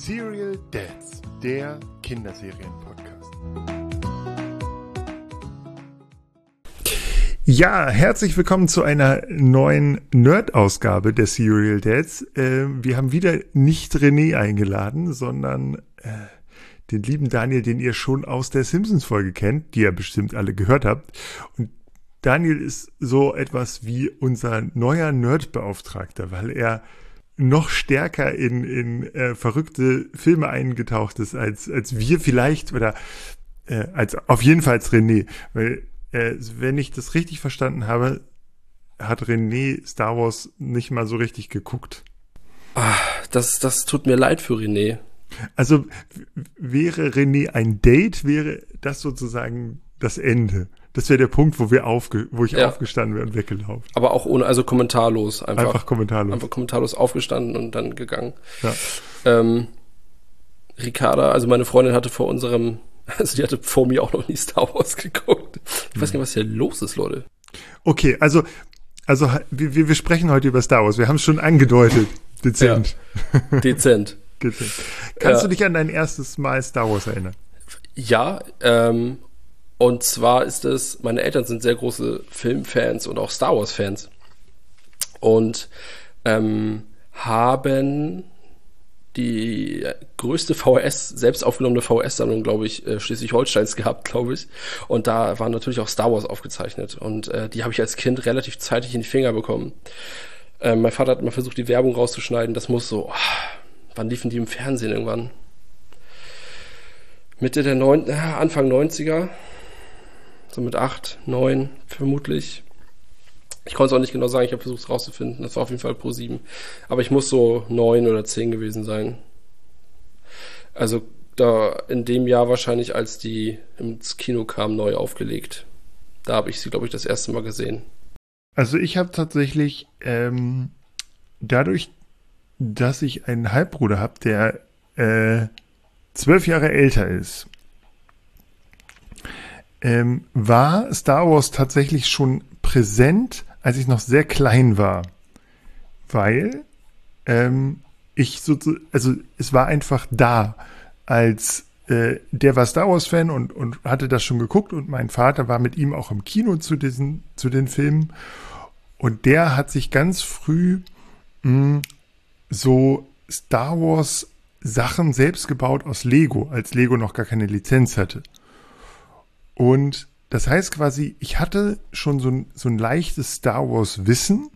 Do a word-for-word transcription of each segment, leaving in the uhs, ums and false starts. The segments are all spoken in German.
Serial Dads, der Kinderserien-Podcast. Ja, herzlich willkommen zu einer neuen Nerd-Ausgabe der Serial Dads. Äh, wir haben wieder nicht René eingeladen, sondern äh, den lieben Daniel, den ihr schon aus der Simpsons-Folge kennt, die ihr bestimmt alle gehört habt. Und Daniel ist so etwas wie unser neuer Nerd-Beauftragter, weil er noch stärker in, in äh, verrückte Filme eingetaucht ist, als, als wir vielleicht, oder äh, als auf jeden Fall als René. Weil, äh, wenn ich das richtig verstanden habe, hat René Star Wars nicht mal so richtig geguckt. Ah, das, das tut mir leid für René. Also w- wäre René ein Date, wäre das sozusagen das Ende. Das wäre der Punkt, wo wir aufge- wo ich ja. aufgestanden wäre und weggelaufen. Aber auch ohne, also kommentarlos. Einfach, einfach kommentarlos. Einfach kommentarlos aufgestanden und dann gegangen. Ja. Ähm, Ricarda, also meine Freundin hatte vor unserem, also die hatte vor mir auch noch nie Star Wars geguckt. Ich weiß nicht, was hier los ist, Leute. Okay, also, also wir, wir sprechen heute über Star Wars. Wir haben es schon angedeutet. Dezent. Ja. Dezent. Dezent. Kannst ja. du dich an dein erstes Mal Star Wars erinnern? Ja, ähm, und zwar ist es, meine Eltern sind sehr große Filmfans und auch Star Wars-Fans und ähm, haben die größte V H S, selbst aufgenommene V H S-Sammlung, glaube ich, äh, Schleswig-Holsteins gehabt, glaube ich. Und da war natürlich auch Star Wars aufgezeichnet. Und äh, die habe ich als Kind relativ zeitig in die Finger bekommen. Äh, mein Vater hat immer versucht, die Werbung rauszuschneiden. Das muss so, oh, wann liefen die im Fernsehen irgendwann? Mitte der neun, äh, Anfang neunziger. So mit acht, neun vermutlich. Ich konnte es auch nicht genau sagen, ich habe versucht es rauszufinden. Das war auf jeden Fall Pro sieben. Aber ich muss so neun oder zehn gewesen sein. Also da in dem Jahr wahrscheinlich, als die ins Kino kam, neu aufgelegt. Da habe ich sie, glaube ich, das erste Mal gesehen. Also ich habe tatsächlich ähm, dadurch, dass ich einen Halbbruder habe, der äh, zwölf Jahre älter ist, ähm, war Star Wars tatsächlich schon präsent, als ich noch sehr klein war, weil ähm, ich so, also es war einfach da, als äh, der war Star Wars Fan und und hatte das schon geguckt und mein Vater war mit ihm auch im Kino zu diesen zu den Filmen und der hat sich ganz früh mh, so Star Wars Sachen selbst gebaut aus Lego, als Lego noch gar keine Lizenz hatte. Und das heißt quasi, ich hatte schon so ein, so ein leichtes Star Wars Wissen,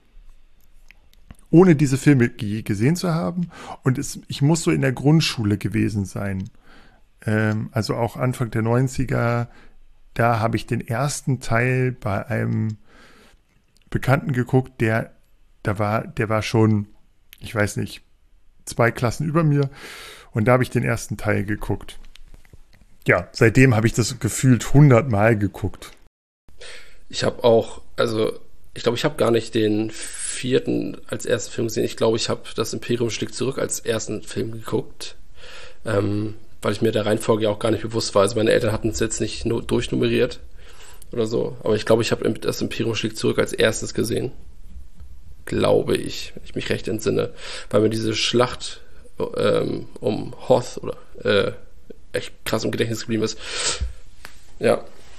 ohne diese Filme je gesehen zu haben. Und es, ich muss so in der Grundschule gewesen sein. Ähm, also auch Anfang der neunziger, da habe ich den ersten Teil bei einem Bekannten geguckt, der, da war, der war schon, ich weiß nicht, zwei Klassen über mir. Und da habe ich den ersten Teil geguckt. Ja, seitdem habe ich das gefühlt hundertmal geguckt. Ich habe auch, also ich glaube, ich habe gar nicht den vierten als ersten Film gesehen. Ich glaube, ich habe das Imperium schlägt zurück als ersten Film geguckt, ähm, weil ich mir der Reihenfolge ja auch gar nicht bewusst war. Also meine Eltern hatten es jetzt nicht nur durchnummeriert oder so, aber ich glaube, ich habe das Imperium schlägt zurück als erstes gesehen. Glaube ich, wenn ich mich recht entsinne, weil mir diese Schlacht ähm, um Hoth oder äh, echt krass im Gedächtnis geblieben ist. Ja.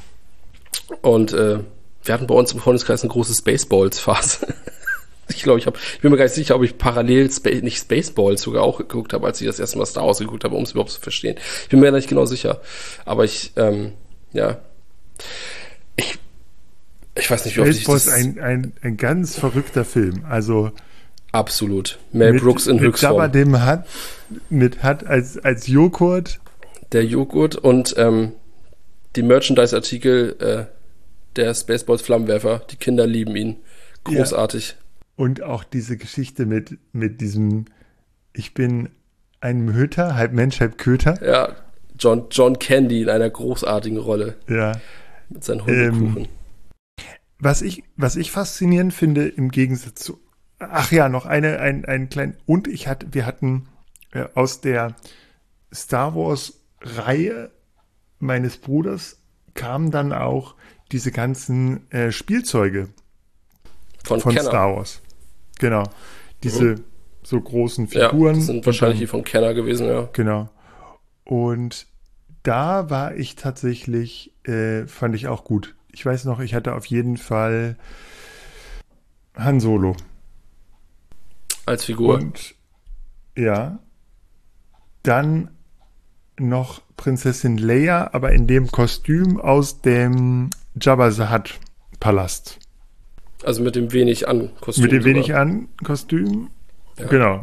Und äh, wir hatten bei uns im Freundeskreis eine große Spaceballs-Phase. ich glaube, ich habe, ich bin mir gar nicht sicher, ob ich parallel Spa- nicht Spaceballs sogar auch geguckt habe, als ich das erste Mal Star Wars geguckt habe, um es überhaupt zu verstehen. Ich bin mir nicht genau sicher. Aber ich, ähm, ja. Ich, ich weiß nicht, wie oft ich das... Spaceballs ist ein, ein, ein ganz verrückter Film. Also absolut. Mel mit, Brooks in mit Höchstform. Jabba dem Hutt, mit Hutt als, als Joghurt. Der Joghurt und ähm, die Merchandise-Artikel äh, der Spaceballs Flammenwerfer. Die Kinder lieben ihn. Großartig. Ja. Und auch diese Geschichte mit, mit diesem, ich bin ein Möter, halb Mensch, halb Köter. Ja, John, John Candy in einer großartigen Rolle. Ja. Mit seinen Hundekuchen. Ähm, was ich, was ich faszinierend finde, im Gegensatz zu, ach ja, noch eine, ein, einen kleinen, und ich hatte, wir hatten äh, aus der Star Wars Reihe meines Bruders kamen dann auch diese ganzen äh, Spielzeuge von, von Kenner. Star Wars. Genau. Diese, mhm. so großen Figuren. Ja, das sind wahrscheinlich die von Kenner gewesen, ja. Genau. Und da war ich tatsächlich, äh, fand ich auch gut. Ich weiß noch, ich hatte auf jeden Fall Han Solo. Als Figur. Und ja, dann noch Prinzessin Leia, aber in dem Kostüm aus dem Jabba the Hutt Palast. Also mit dem wenig an Kostüm. Mit dem sogar. wenig an Kostüm. Ja. Genau.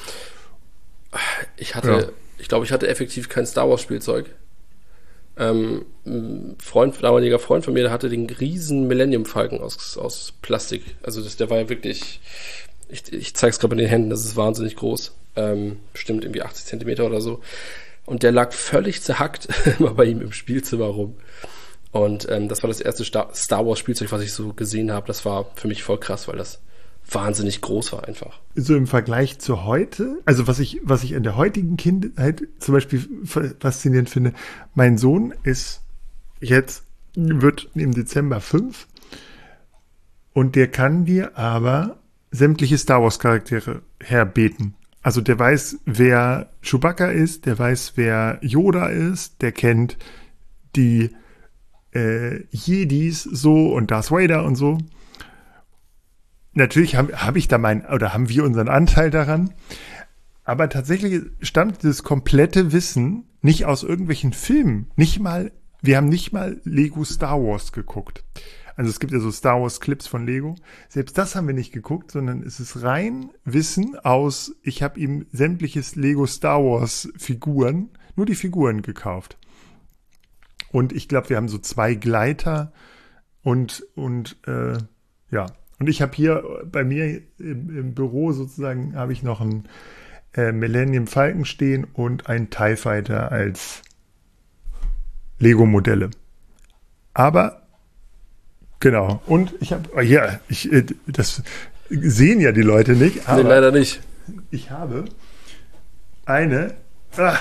Ich hatte, Ja. ich glaube, ich hatte effektiv kein Star Wars Spielzeug. Ähm, ein Freund, damaliger Freund von mir, der hatte den riesen Millennium Falcon aus, aus Plastik. Also das, der war ja wirklich, ich, ich zeige es gerade mit den Händen, das ist wahnsinnig groß. Ähm, bestimmt irgendwie achtzig Zentimeter oder so. Und der lag völlig zerhackt immer bei ihm im Spielzimmer rum. Und ähm, das war das erste Star, Star Wars Spielzeug, was ich so gesehen habe. Das war für mich voll krass, weil das wahnsinnig groß war einfach. So im Vergleich zu heute, also was ich, was ich in der heutigen Kindheit zum Beispiel faszinierend finde, mein Sohn ist jetzt, wird im Dezember fünf und der kann dir aber sämtliche Star Wars Charaktere herbeten. Also der weiß, wer Chewbacca ist, der weiß, wer Yoda ist, der kennt die äh, Jedis so und Darth Vader und so. Natürlich habe hab ich da mein, oder haben wir unseren Anteil daran, aber tatsächlich stammt das komplette Wissen nicht aus irgendwelchen Filmen, nicht mal, wir haben nicht mal Lego Star Wars geguckt. Also es gibt ja so Star Wars Clips von Lego, selbst das haben wir nicht geguckt, sondern es ist rein Wissen aus, ich habe ihm sämtliches Lego Star Wars Figuren, nur die Figuren gekauft. Und ich glaube, wir haben so zwei Gleiter und, und äh, ja, und ich habe hier bei mir im, im Büro sozusagen, habe ich noch einen äh, Millennium Falcon stehen und einen TIE Fighter als Lego-Modelle. Aber, genau, und ich habe, oh ja, ich, äh, das sehen ja die Leute nicht, aber Nee, leider nicht. ich habe eine ah,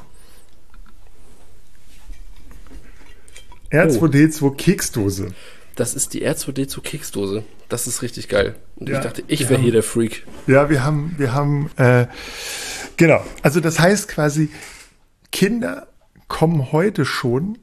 R zwei D zwei Keksdose. Das ist die R zwei D zwei Keksdose. Das ist richtig geil. Und Ja, ich dachte, ich wir wäre haben- hier der Freak. Ja, wir haben, wir haben, äh, genau. Also das heißt quasi, Kinder kommen heute schon,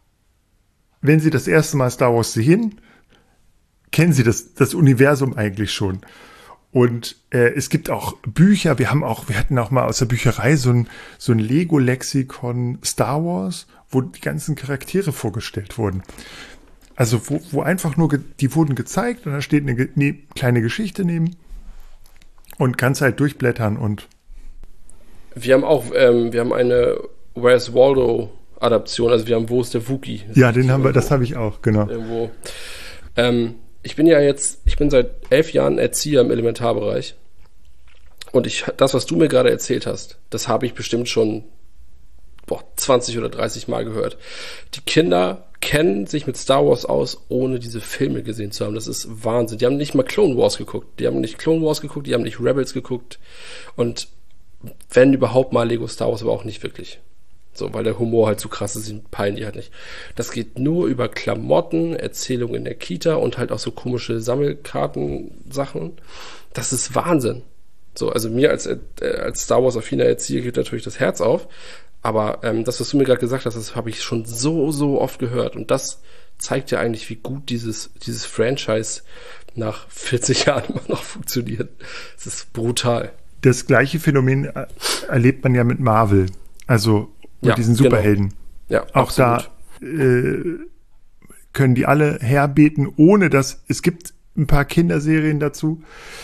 wenn sie das erste Mal Star Wars sehen, kennen sie das, das Universum eigentlich schon. Und äh, es gibt auch Bücher, wir haben auch, wir hatten auch mal aus der Bücherei so ein, so ein Lego-Lexikon Star Wars, wo die ganzen Charaktere vorgestellt wurden. Also wo, wo einfach nur, ge- die wurden gezeigt und da steht eine ge- ne, kleine Geschichte neben und kannst halt durchblättern und Wir haben auch, ähm, wir haben eine Where's Waldo Adaption, also wir haben Wo ist der Wookie? ja, den haben wir, das habe ich auch, genau. Irgendwo. Ähm, ich bin ja jetzt, ich bin seit elf Jahren Erzieher im Elementarbereich. Und ich, das, was du mir gerade erzählt hast, das habe ich bestimmt schon boah, zwanzig oder dreißig Mal gehört. Die Kinder kennen sich mit Star Wars aus, ohne diese Filme gesehen zu haben. Das ist Wahnsinn. Die haben nicht mal Clone Wars geguckt. Die haben nicht Clone Wars geguckt, die haben nicht Rebels geguckt. Und wenn überhaupt mal Lego Star Wars, aber auch nicht wirklich. So, weil der Humor halt zu krass ist, den peilen die halt nicht. Das geht nur über Klamotten, Erzählungen in der Kita und halt auch so komische Sammelkarten-Sachen. Das ist Wahnsinn. So, also mir als, äh, als Star Wars-affiner Erzieher geht natürlich das Herz auf. Aber ähm, das, was du mir gerade gesagt hast, das habe ich schon so, so oft gehört. Und das zeigt ja eigentlich, wie gut dieses, dieses Franchise nach vierzig Jahren immer noch funktioniert. Es ist brutal. Das gleiche Phänomen er- erlebt man ja mit Marvel, also mit Ja, diesen genau. Superhelden. Ja, Auch absolut. da äh, können die alle herbeten, ohne dass, es gibt ein paar Kinderserien dazu,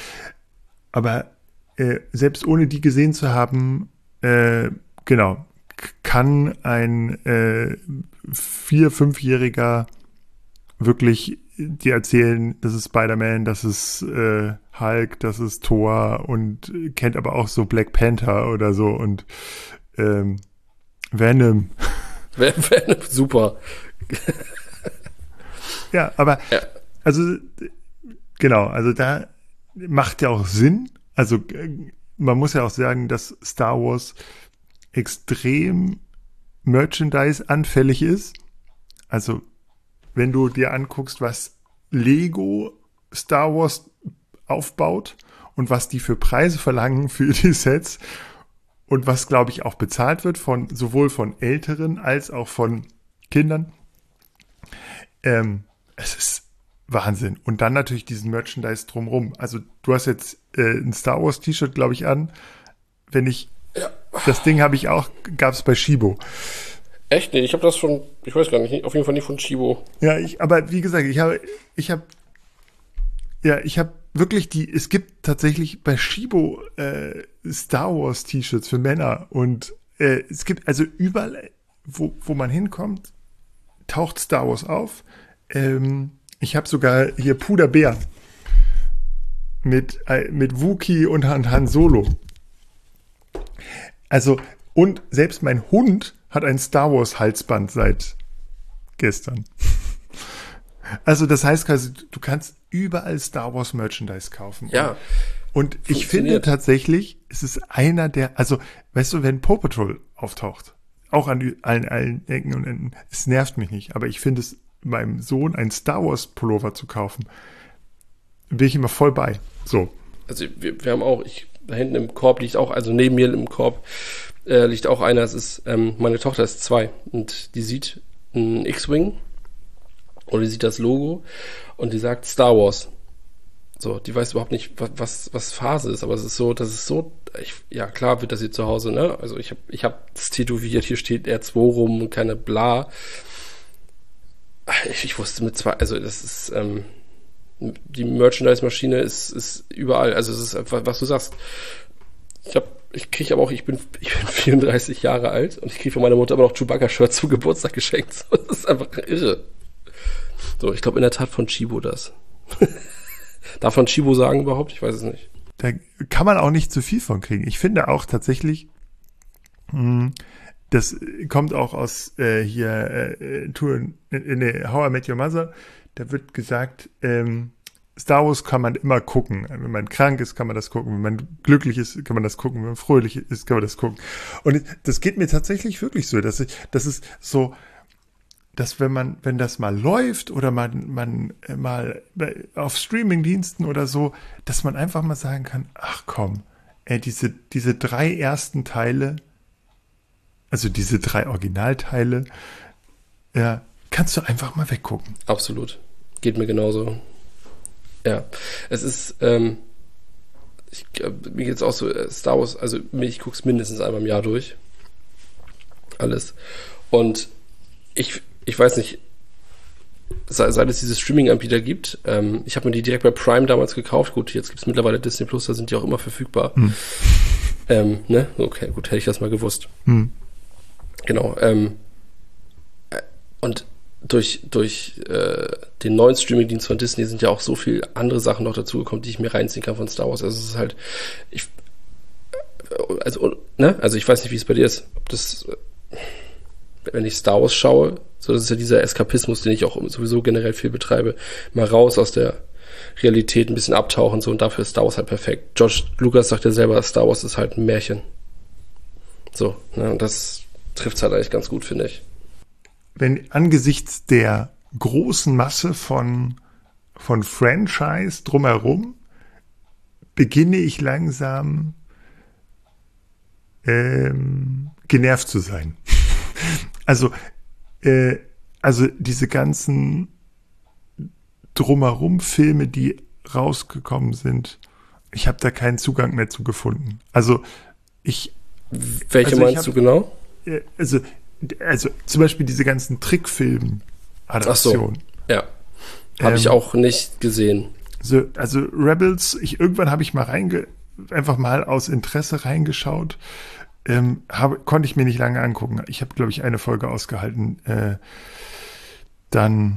aber äh, selbst ohne die gesehen zu haben, äh, genau, k- kann ein äh, vier-, fünfjähriger wirklich dir erzählen, das ist Spider-Man, das ist äh, Hulk, das ist Thor und äh, kennt aber auch so Black Panther oder so und ähm, Venom. Wäre wär super. Ja, aber Ja. also genau, also da macht ja auch Sinn. Also äh, man muss ja auch sagen, dass Star Wars extrem Merchandise anfällig ist. Also wenn du dir anguckst, was Lego Star Wars aufbaut und was die für Preise verlangen für die Sets und was, glaube ich, auch bezahlt wird von sowohl von Älteren als auch von Kindern. Ähm, es ist Wahnsinn. Und dann natürlich diesen Merchandise drumrum. Also du hast jetzt äh, ein Star Wars T-Shirt, glaube ich, an. Wenn ich, Ja. das Ding habe ich auch, gab es bei Shibo. Echt? Nee, ich habe das von, ich weiß gar nicht, auf jeden Fall nicht von Chibo. Ja, ich, aber wie gesagt, ich habe, ich habe, ja, ich habe wirklich die, es gibt tatsächlich bei Shibo äh, Star Wars T-Shirts für Männer und äh, es gibt also überall, wo, wo man hinkommt, taucht Star Wars auf. Ähm, ich habe sogar hier Puderbär mit, äh, mit Wookie und Han, Han Solo. Also, und selbst mein Hund hat ein Star Wars Halsband seit gestern. Also das heißt quasi, du kannst überall Star Wars Merchandise kaufen. Ja. Und ich finde tatsächlich, es ist einer der, also weißt du, wenn Paw Patrol auftaucht, auch an die, allen, allen Ecken und Enden, es nervt mich nicht, aber ich finde es, meinem Sohn einen Star Wars Pullover zu kaufen, bin ich immer voll bei. So. Also wir, wir haben auch, ich, da hinten im Korb liegt auch, also neben mir im Korb äh, liegt auch einer, es ist, ähm, meine Tochter ist zwei und die sieht einen X-Wing und die sieht das Logo und die sagt Star Wars. So, die weiß überhaupt nicht, was, was, was Phase ist, aber es ist so, das ist so, ich, ja klar wird das hier zu Hause, ne? Also ich habe ich hab das tätowiert, hier steht R zwei rum und keine bla. Ich, ich wusste mit zwei, also das ist, ähm, die Merchandise-Maschine ist, ist überall, also es ist einfach, was du sagst. Ich hab, ich kriege aber auch, ich bin, ich bin vierunddreißig Jahre alt und ich kriege von meiner Mutter immer noch Chewbacca-Shirts zu Geburtstag geschenkt. So, das ist einfach irre. So, ich glaube in der Tat von Chibo das. Darf man Chibo sagen überhaupt? Ich weiß es nicht. Da kann man auch nicht zu viel von kriegen. Ich finde auch tatsächlich, mh, das kommt auch aus äh, hier äh, Touren in der How I Met Your Mother. Da wird gesagt, ähm, Star Wars kann man immer gucken. Wenn man krank ist, kann man das gucken. Wenn man glücklich ist, kann man das gucken. Wenn man fröhlich ist, kann man das gucken. Und das geht mir tatsächlich wirklich so, dass ich, das ist so, dass wenn man, wenn das mal läuft oder man, man äh, mal auf Streamingdiensten oder so, dass man einfach mal sagen kann, ach komm, ey, diese, diese drei ersten Teile, also diese drei Originalteile, ja, kannst du einfach mal weggucken. Absolut. Geht mir genauso. Ja. Es ist, ähm, ich, mir geht's auch so, Star Wars, also ich gucke es mindestens einmal im Jahr durch. Alles. Und ich, ich weiß nicht, seit, seit es diese Streaming-Anbieter gibt, ähm, ich habe mir die direkt bei Prime damals gekauft. Gut, jetzt gibt es mittlerweile Disney Plus, da sind die auch immer verfügbar. Hm. Ähm, ne? Okay, gut, hätte ich das mal gewusst. Hm. Genau. Ähm, und durch, durch äh, den neuen Streaming-Dienst von Disney sind ja auch so viele andere Sachen noch dazugekommen, die ich mir reinziehen kann von Star Wars. Also es ist halt, ich, also, ne? Also ich weiß nicht, wie es bei dir ist. Ob das, wenn ich Star Wars schaue, so das ist ja dieser Eskapismus, den ich auch sowieso generell viel betreibe, mal raus aus der Realität, ein bisschen abtauchen so, und dafür ist Star Wars halt perfekt. George Lucas sagt ja selber, Star Wars ist halt ein Märchen. So, ne? Und das trifft es halt eigentlich ganz gut, finde ich. Wenn angesichts der großen Masse von, von Franchise drumherum beginne ich langsam ähm, genervt zu sein. Also, äh, also diese ganzen drumherum Filme, die rausgekommen sind, ich habe da keinen Zugang mehr zu gefunden. Also ich. Welche also meinst hab, du genau? Also, also zum Beispiel diese ganzen Trickfilm-Adaptionen. Ach so, ja. Habe ähm, ich auch nicht gesehen. So, also Rebels, ich, irgendwann habe ich mal reinge, einfach mal aus Interesse reingeschaut. Ähm, habe, konnte ich mir nicht lange angucken. Ich habe, glaube ich, eine Folge ausgehalten. Äh, dann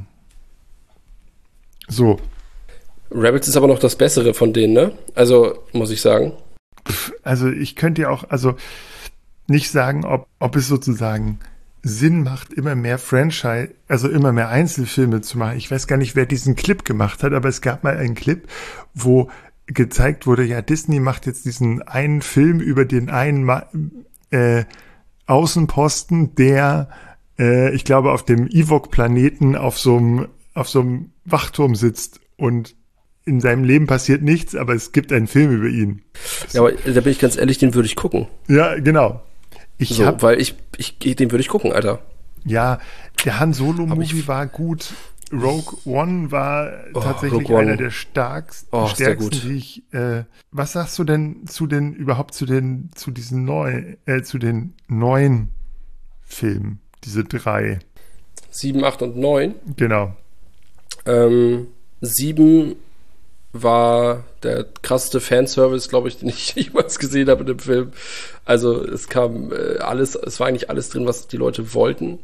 so. Rebels ist aber noch das Bessere von denen, ne? Also, muss ich sagen. Also, ich könnte ja auch, also nicht sagen, ob, ob es sozusagen Sinn macht, immer mehr Franchise, also immer mehr Einzelfilme zu machen. Ich weiß gar nicht, wer diesen Clip gemacht hat, aber es gab mal einen Clip, wo gezeigt wurde, ja, Disney macht jetzt diesen einen Film über den einen äh, Außenposten, der, äh, ich glaube, auf dem Ewok-Planeten auf so einem auf so einem Wachturm sitzt und in seinem Leben passiert nichts, aber es gibt einen Film über ihn. Ja, aber da bin ich ganz ehrlich, den würde ich gucken. Ja, genau. Ich so, hab, weil ich, ich, den würde ich gucken, Alter. Ja, der Han Solo-Movie ich, war gut. Rogue One war oh, tatsächlich Rogue einer One. der starksten, oh, stärksten, die ich. Äh, was sagst du denn zu den überhaupt zu den zu diesen neuen, äh, zu den neuen Filmen, diese drei? Sieben, acht und neun. Genau. Ähm, sieben war der krasseste Fanservice, glaube ich, den ich jemals gesehen habe in dem Film. Also es kam äh, alles, es war eigentlich alles drin, was die Leute wollten.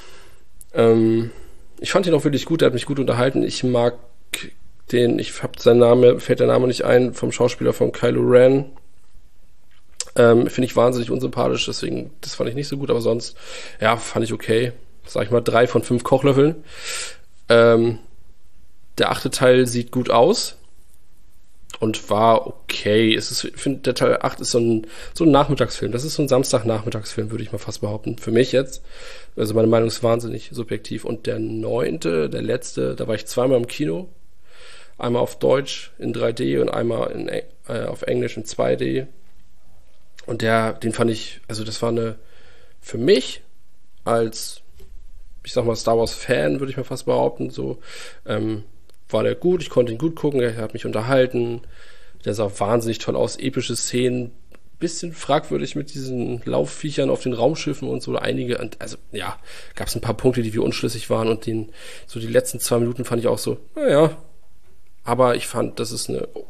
Ähm, ich fand ihn auch wirklich gut, der hat mich gut unterhalten. Ich mag den, ich hab seinen Name, fällt der Name nicht ein, vom Schauspieler von Kylo Ren. Ähm, finde ich wahnsinnig unsympathisch, deswegen, das fand ich nicht so gut, aber sonst, ja, fand ich okay. Sag ich mal, drei von fünf Kochlöffeln. Ähm, der achte Teil sieht gut aus und war okay. Es ist, ich finde, der Teil acht ist so ein, so ein Nachmittagsfilm. Das ist so ein Samstagnachmittagsfilm, würde ich mal fast behaupten. Für mich jetzt. Also meine Meinung ist wahnsinnig subjektiv. Und der neunte, der letzte, da war ich zweimal im Kino. Einmal auf Deutsch in drei D und einmal in, äh, auf Englisch in zwei D. Und der, den fand ich, also das war eine, für mich als, ich sag mal, Star Wars Fan, würde ich mal fast behaupten, so, ähm, war der gut, ich konnte ihn gut gucken, er hat mich unterhalten, der sah wahnsinnig toll aus, epische Szenen, bisschen fragwürdig mit diesen Laufviechern auf den Raumschiffen und so, einige, also ja, gab es ein paar Punkte, die wie unschlüssig waren und den, so die letzten zwei Minuten fand ich auch so, naja, aber ich fand, das ist eine,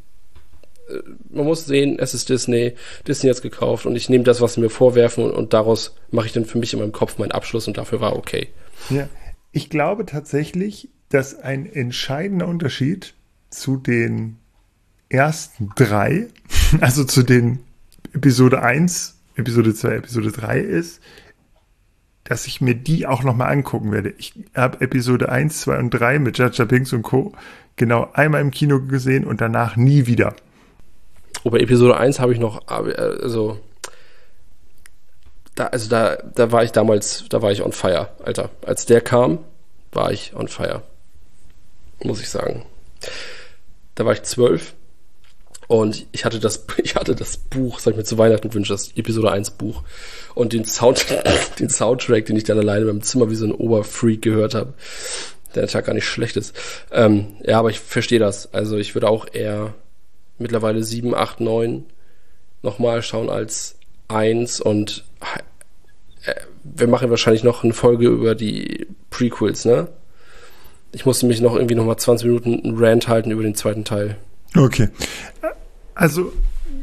man muss sehen, es ist Disney, Disney hat's gekauft und ich nehme das, was sie mir vorwerfen und, und daraus mache ich dann für mich in meinem Kopf meinen Abschluss und dafür war okay. Ja, ich glaube tatsächlich, dass ein entscheidender Unterschied zu den ersten drei, also zu den Episode eins, Episode zwei, Episode drei ist, dass ich mir die auch nochmal angucken werde. Ich habe Episode eins, zwei und drei mit Jar Jar Binks und Co. genau einmal im Kino gesehen und danach nie wieder. Oh, bei Episode eins habe ich noch, also da, also da, da war ich damals, da war ich on fire, Alter. Als der kam, war ich on fire. Muss ich sagen. Da war ich zwölf und ich hatte das, ich hatte das Buch, das habe ich mir zu Weihnachten gewünscht, das Episode eins Buch und den Soundtrack, den Soundtrack, den ich dann alleine in meinem Zimmer wie so ein Oberfreak gehört habe, der Tag gar nicht schlecht ist. Ähm, ja, aber ich verstehe das. Also ich würde auch eher mittlerweile sieben, acht, neun nochmal schauen als eins und äh, wir machen wahrscheinlich noch eine Folge über die Prequels, ne? Ich musste mich noch irgendwie nochmal zwanzig Minuten einen Rant halten über den zweiten Teil. Okay. Also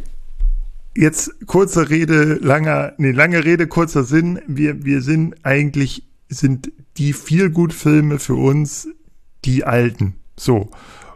jetzt kurze Rede, langer, nee, lange Rede, kurzer Sinn. Wir, wir sind eigentlich, sind die Feel-Good-Filme für uns die alten. So.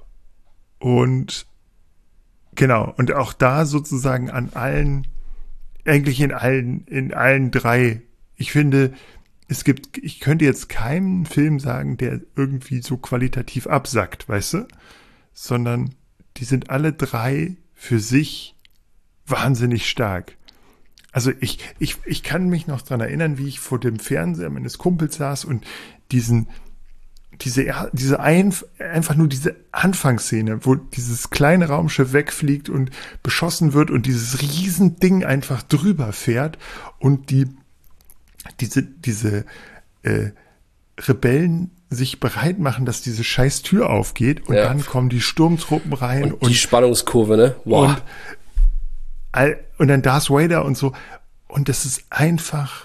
Und genau, und auch da sozusagen an allen, eigentlich in allen, in allen drei. Ich finde, es gibt, ich könnte jetzt keinen Film sagen, der irgendwie so qualitativ absackt, weißt du? Sondern die sind alle drei für sich wahnsinnig stark. Also ich, ich, ich kann mich noch dran erinnern, wie ich vor dem Fernseher meines Kumpels saß und diesen, diese, diese ein, einfach nur diese Anfangsszene, wo dieses kleine Raumschiff wegfliegt und beschossen wird und dieses Riesending einfach drüber fährt und die, diese, diese äh, Rebellen sich bereit machen, dass diese scheiß Tür aufgeht und ja. Dann kommen die Sturmtruppen rein. Und die und, Spannungskurve, ne? Wow. Und, und dann Darth Vader und so. Und das ist einfach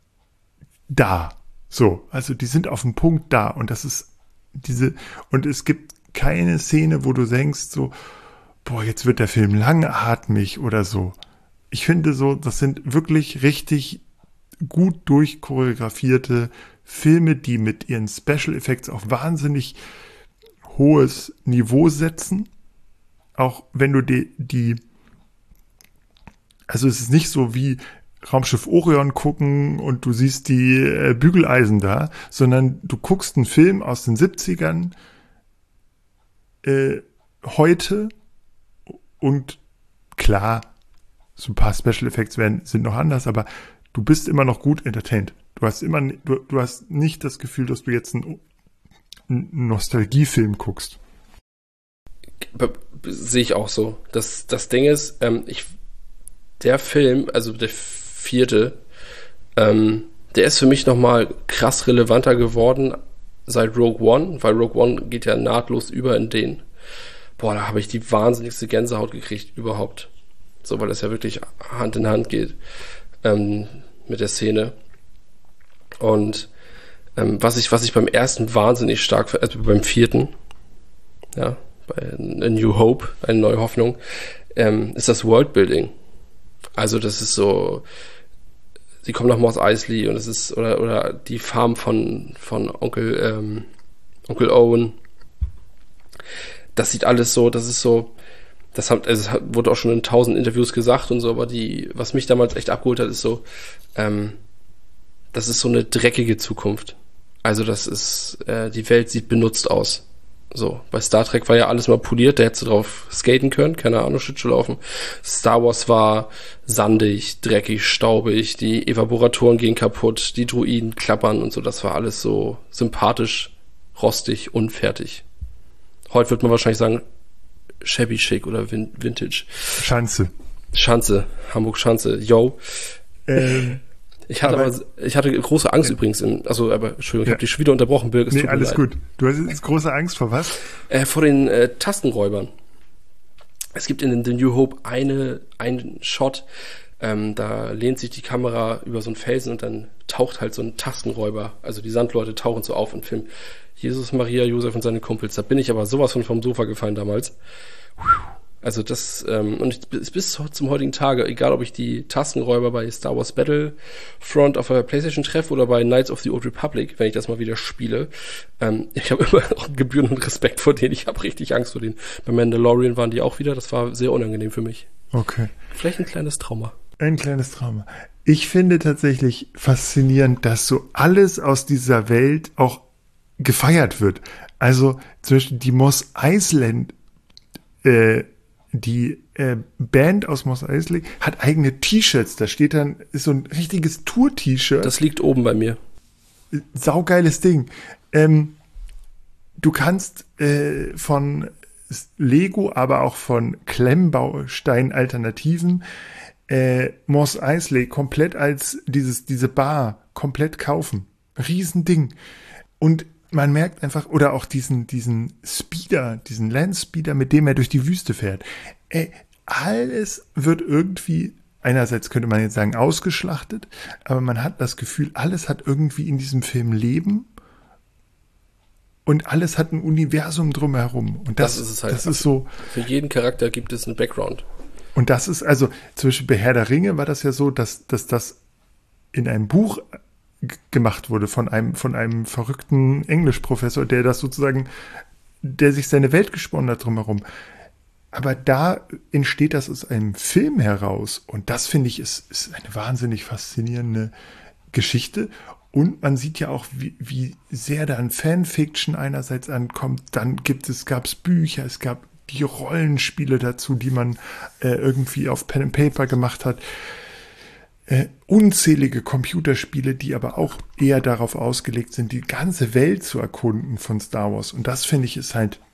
da. So, also die sind auf dem Punkt da. Und das ist diese, und es gibt keine Szene, wo du denkst so, boah, jetzt wird der Film langatmig oder so. Ich finde so, das sind wirklich richtig gut durchchoreografierte Filme, die mit ihren Special Effects auf wahnsinnig hohes Niveau setzen. Auch wenn du die, die also es ist nicht so wie Raumschiff Orion gucken und du siehst die äh, Bügeleisen da, sondern du guckst einen Film aus den siebzigern äh, heute und klar, so ein paar Special Effects werden, sind noch anders, aber du bist immer noch gut entertained. Du hast immer, du, du hast nicht das Gefühl, dass du jetzt einen, einen Nostalgiefilm guckst. be- be- sehe ich auch so. Das, das Ding ist, ähm, ich, der Film, also der vierte, ähm, der ist für mich nochmal krass relevanter geworden seit Rogue One, weil Rogue One geht ja nahtlos über in den. Boah, da habe ich die wahnsinnigste Gänsehaut gekriegt überhaupt. So, weil das ja wirklich Hand in Hand geht ähm, mit der Szene. Und ähm, was ich, was ich beim ersten wahnsinnig stark, also beim vierten, ja, bei A New Hope, eine neue Hoffnung, ähm, ist das Worldbuilding. Also das ist so, sie kommen nach Mos Eisley und es ist, oder, oder die Farm von, von Onkel, ähm, Onkel Owen. Das sieht alles so, das ist so, das, hat, also das wurde auch schon in tausend Interviews gesagt und so, aber die, was mich damals echt abgeholt hat, ist so, ähm, das ist so eine dreckige Zukunft. Also das ist, äh, die Welt sieht benutzt aus. So, bei Star Trek war ja alles mal poliert, da hättest du drauf skaten können, keine Ahnung, Schlittschuh laufen. Star Wars war sandig, dreckig, staubig, die Evaporatoren gehen kaputt, die Druiden klappern und so, das war alles so sympathisch, rostig, unfertig. Heute wird man wahrscheinlich sagen, shabby chic oder vin- vintage. Schanze. Schanze, Hamburg Schanze, yo. Ähm, Ich hatte aber, aber ich hatte große Angst ja. übrigens, in, also aber Entschuldigung, ich ja. habe dich schon wieder unterbrochen, Birg, es nee, tut mir alles leid. gut. Du hast jetzt große Angst vor was? Äh, vor den äh, Tastenräubern. Es gibt in The New Hope eine, einen Shot, ähm, da lehnt sich die Kamera über so einen Felsen und dann taucht halt so ein Tastenräuber, also die Sandleute tauchen so auf und filmen Jesus, Maria, Josef und seine Kumpels. Da bin ich aber sowas von vom Sofa gefallen damals. Also das, ähm, und ich, bis zum heutigen Tage, egal ob ich die Tastenräuber bei Star Wars Battlefront auf der PlayStation treffe oder bei Knights of the Old Republic, wenn ich das mal wieder spiele, ähm, ich habe immer noch Gebühren und Respekt vor denen. Ich habe richtig Angst vor denen. Bei Mandalorian waren die auch wieder, das war sehr unangenehm für mich. Okay. Vielleicht ein kleines Trauma. Ein kleines Trauma. Ich finde tatsächlich faszinierend, dass so alles aus dieser Welt auch gefeiert wird. Also zum Beispiel die Mos Eisley, äh, die äh, Band aus Mos Eisley hat eigene T-Shirts. Da steht dann, ist so ein richtiges Tour-T-Shirt. Das liegt oben bei mir. Saugeiles Ding. Ähm, du kannst äh, von Lego, aber auch von Klemmbaustein-Alternativen äh, Mos Eisley komplett als dieses, diese Bar komplett kaufen. Riesending. Und man merkt einfach, oder auch diesen, diesen Speeder, diesen Landspeeder, mit dem er durch die Wüste fährt. Ey, alles wird irgendwie, einerseits könnte man jetzt sagen, ausgeschlachtet, aber man hat das Gefühl, alles hat irgendwie in diesem Film Leben und alles hat ein Universum drumherum. Und das, das ist es halt. Das ist so. Für jeden Charakter gibt es einen Background. Und das ist, also, zum Beispiel bei Herr der Ringe war das ja so, dass, dass das in einem Buch gemacht wurde von einem, von einem verrückten Englischprofessor, der das sozusagen, der sich seine Welt gesponnen hat drumherum. Aber da entsteht das aus einem Film heraus. Und das, finde ich, ist, ist eine wahnsinnig faszinierende Geschichte. Und man sieht ja auch, wie, wie sehr dann Fanfiction einerseits ankommt. Dann gibt es, gab es Bücher, es gab die Rollenspiele dazu, die man äh, irgendwie auf Pen and Paper gemacht hat. Äh, unzählige Computerspiele, die aber auch eher darauf ausgelegt sind, die ganze Welt zu erkunden von Star Wars. Und das, finde ich, ist halt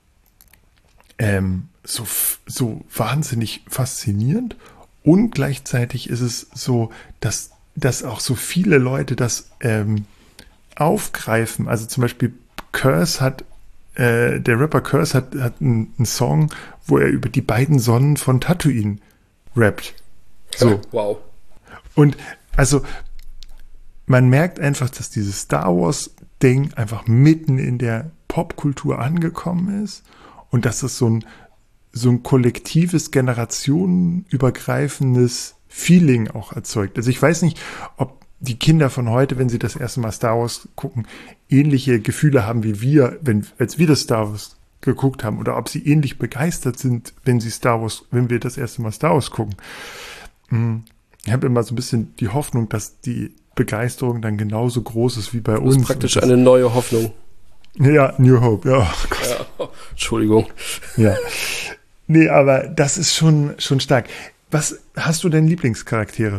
ähm, so, so wahnsinnig faszinierend. Und gleichzeitig ist es so, dass, dass auch so viele Leute das ähm, aufgreifen. Also zum Beispiel Curse hat, äh, der Rapper Curse hat, hat einen, einen Song, wo er über die beiden Sonnen von Tatooine rappt. So. Wow. Und also man merkt einfach, dass dieses Star Wars-Ding einfach mitten in der Popkultur angekommen ist und dass es so ein, so ein kollektives, generationenübergreifendes Feeling auch erzeugt. Also ich weiß nicht, ob die Kinder von heute, wenn sie das erste Mal Star Wars gucken, ähnliche Gefühle haben wie wir, wenn, als wir das Star Wars geguckt haben, oder ob sie ähnlich begeistert sind, wenn sie Star Wars, wenn wir das erste Mal Star Wars gucken. Ich habe immer so ein bisschen die Hoffnung, dass die Begeisterung dann genauso groß ist wie bei uns. Das ist praktisch eine neue Hoffnung. Ja, New Hope, ja. ja. Entschuldigung. Ja. Nee, aber das ist schon, schon stark. Was hast du denn Lieblingscharaktere?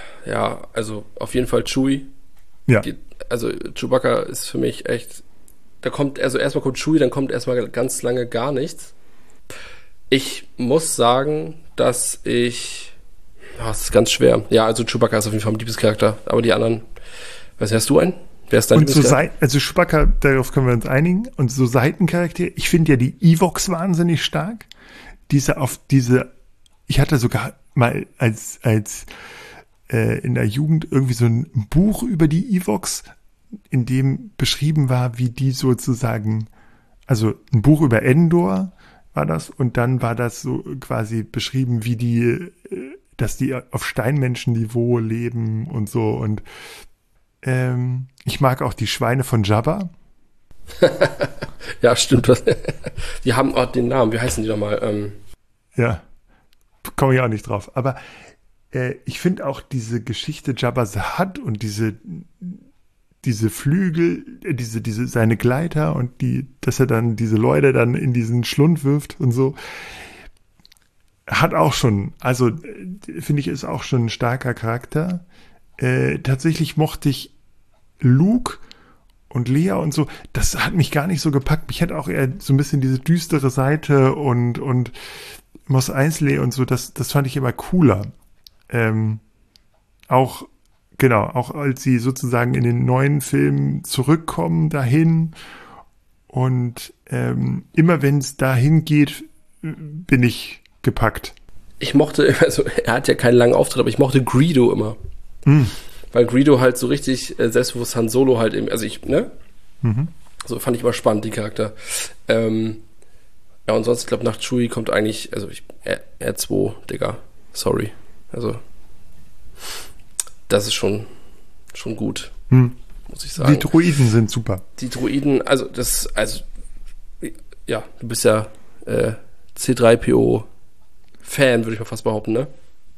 Ja, also auf jeden Fall Chewie. Ja. Also Chewbacca ist für mich echt da kommt, also erstmal kommt Chewie, dann kommt erstmal ganz lange gar nichts. Ich muss sagen, dass ich, ja, das ist ganz schwer. Ja, also Chewbacca ist auf jeden Fall mein Lieblingscharakter, aber die anderen, weiß nicht, hast du einen? Wer ist dein Und so Sei- also Chewbacca, darauf können wir uns einigen. Und so Seitencharaktere, ich finde ja die Ewoks wahnsinnig stark. Diese auf diese, ich hatte sogar mal als, als äh, in der Jugend irgendwie so ein Buch über die Ewoks, in dem beschrieben war, wie die sozusagen, also ein Buch über Endor war das, und dann war das so quasi beschrieben, wie die, äh, dass die auf Steinmenschenniveau leben und so. Und ähm, ich mag auch die Schweine von Jabba. Ja, stimmt. Die haben auch den Namen, wie heißen die nochmal? Ähm Ja, komme ich auch nicht drauf. Aber äh, ich finde auch diese Geschichte Jabba the Hutt und diese, diese Flügel, äh, diese, diese, seine Gleiter und die, dass er dann diese Leute dann in diesen Schlund wirft und so, hat auch schon, also äh, finde ich, ist auch schon ein starker Charakter. Äh, tatsächlich mochte ich Luke und Leia und so, das hat mich gar nicht so gepackt. Mich hat auch eher so ein bisschen diese düstere Seite und, und Mos Eisley und so, das, das fand ich immer cooler. Ähm, auch, genau, auch als sie sozusagen in den neuen Filmen zurückkommen dahin und ähm, immer wenn es dahin geht, bin ich gepackt. Ich mochte, also er hat ja keinen langen Auftritt, aber ich mochte Greedo immer. Mm. Weil Greedo halt so richtig äh, selbstbewusst Han Solo halt eben, also ich, ne? Mhm. So fand ich immer spannend, die Charakter. Ähm, ja, und sonst, ich glaube, nach Chewie kommt eigentlich, also ich, R- R2, Digga, sorry. Also, das ist schon, schon gut, Hm. muss ich sagen. Die Droiden sind super. Die Droiden, also das, also, ja, du bist ja äh, C drei P O-Fan, würde ich mal fast behaupten, ne?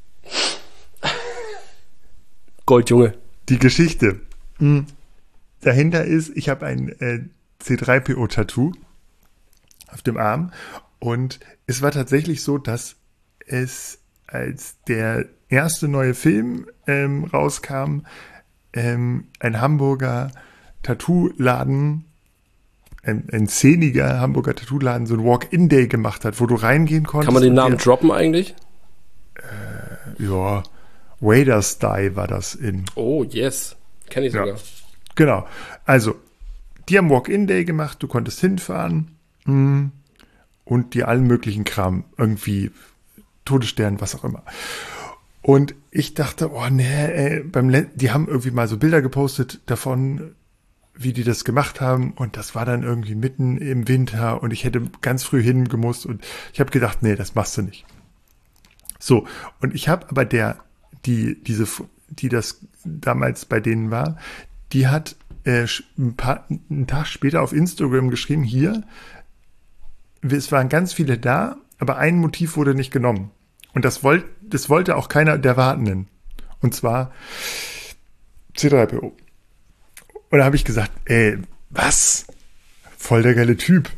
Goldjunge. Die Geschichte hm. dahinter ist, ich habe ein äh, C drei P O-Tattoo auf dem Arm und es war tatsächlich so, dass es, als der erste neue Film ähm, rauskam, ähm, ein Hamburger Tattoo-Laden, ein, ein szeniger Hamburger Tattoo-Laden, so ein Walk-in-Day gemacht hat, wo du reingehen konntest. Kann man den Namen der, droppen eigentlich? Äh, ja, Wader's Die war das in. Oh, yes. Kenn ich sogar. Ja. Genau. Also, die haben Walk-in-Day gemacht, du konntest hinfahren mh, und dir allen möglichen Kram, irgendwie Todesstern, was auch immer. Und ich dachte, oh nee, ey, beim Le- die haben irgendwie mal so Bilder gepostet davon, wie die das gemacht haben, und das war dann irgendwie mitten im Winter und ich hätte ganz früh hingemusst und ich habe gedacht, nee, das machst du nicht. So, und ich habe aber der, die, diese, die das damals bei denen war, die hat äh, ein paar, einen Tag später auf Instagram geschrieben, hier, es waren ganz viele da, aber ein Motiv wurde nicht genommen. Und das, wollt, das wollte auch keiner der Wartenden. Und zwar C drei P O. Und da habe ich gesagt, ey, was? Voll der geile Typ.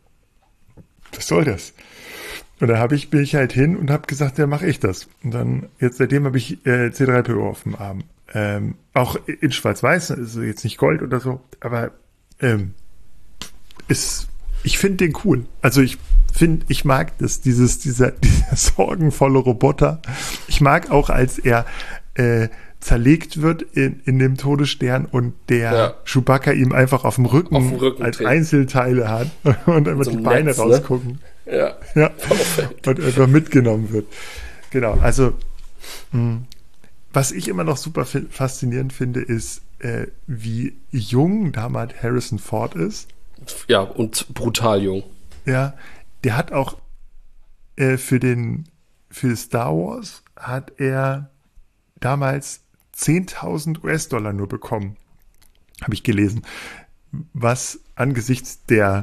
Was soll das? Und da habe ich, bin ich halt hin und habe gesagt, ja, mache ich das. Und dann, jetzt seitdem habe ich äh, C drei P O auf dem Arm. Ähm, auch in Schwarz-Weiß, also jetzt nicht Gold oder so, aber ähm, ist, ich finde den cool. Also ich finde, ich mag das, dieses, dieser, dieser sorgenvolle Roboter. Ich mag auch, als er äh, zerlegt wird in, in dem Todesstern und der Ja. Chewbacca ihm einfach auf dem Rücken, Auf dem Rücken als trägt. Einzelteile hat und einfach so die einem Beine Netz, ne? rausgucken. Ja. Ja, und einfach mitgenommen wird. Genau, also mh, was ich immer noch super fi- faszinierend finde, ist, äh, wie jung damals Harrison Ford ist. Ja, und brutal jung. Ja, der hat auch äh, für den für Star Wars hat er damals zehntausend U S-Dollar nur bekommen, habe ich gelesen, was angesichts der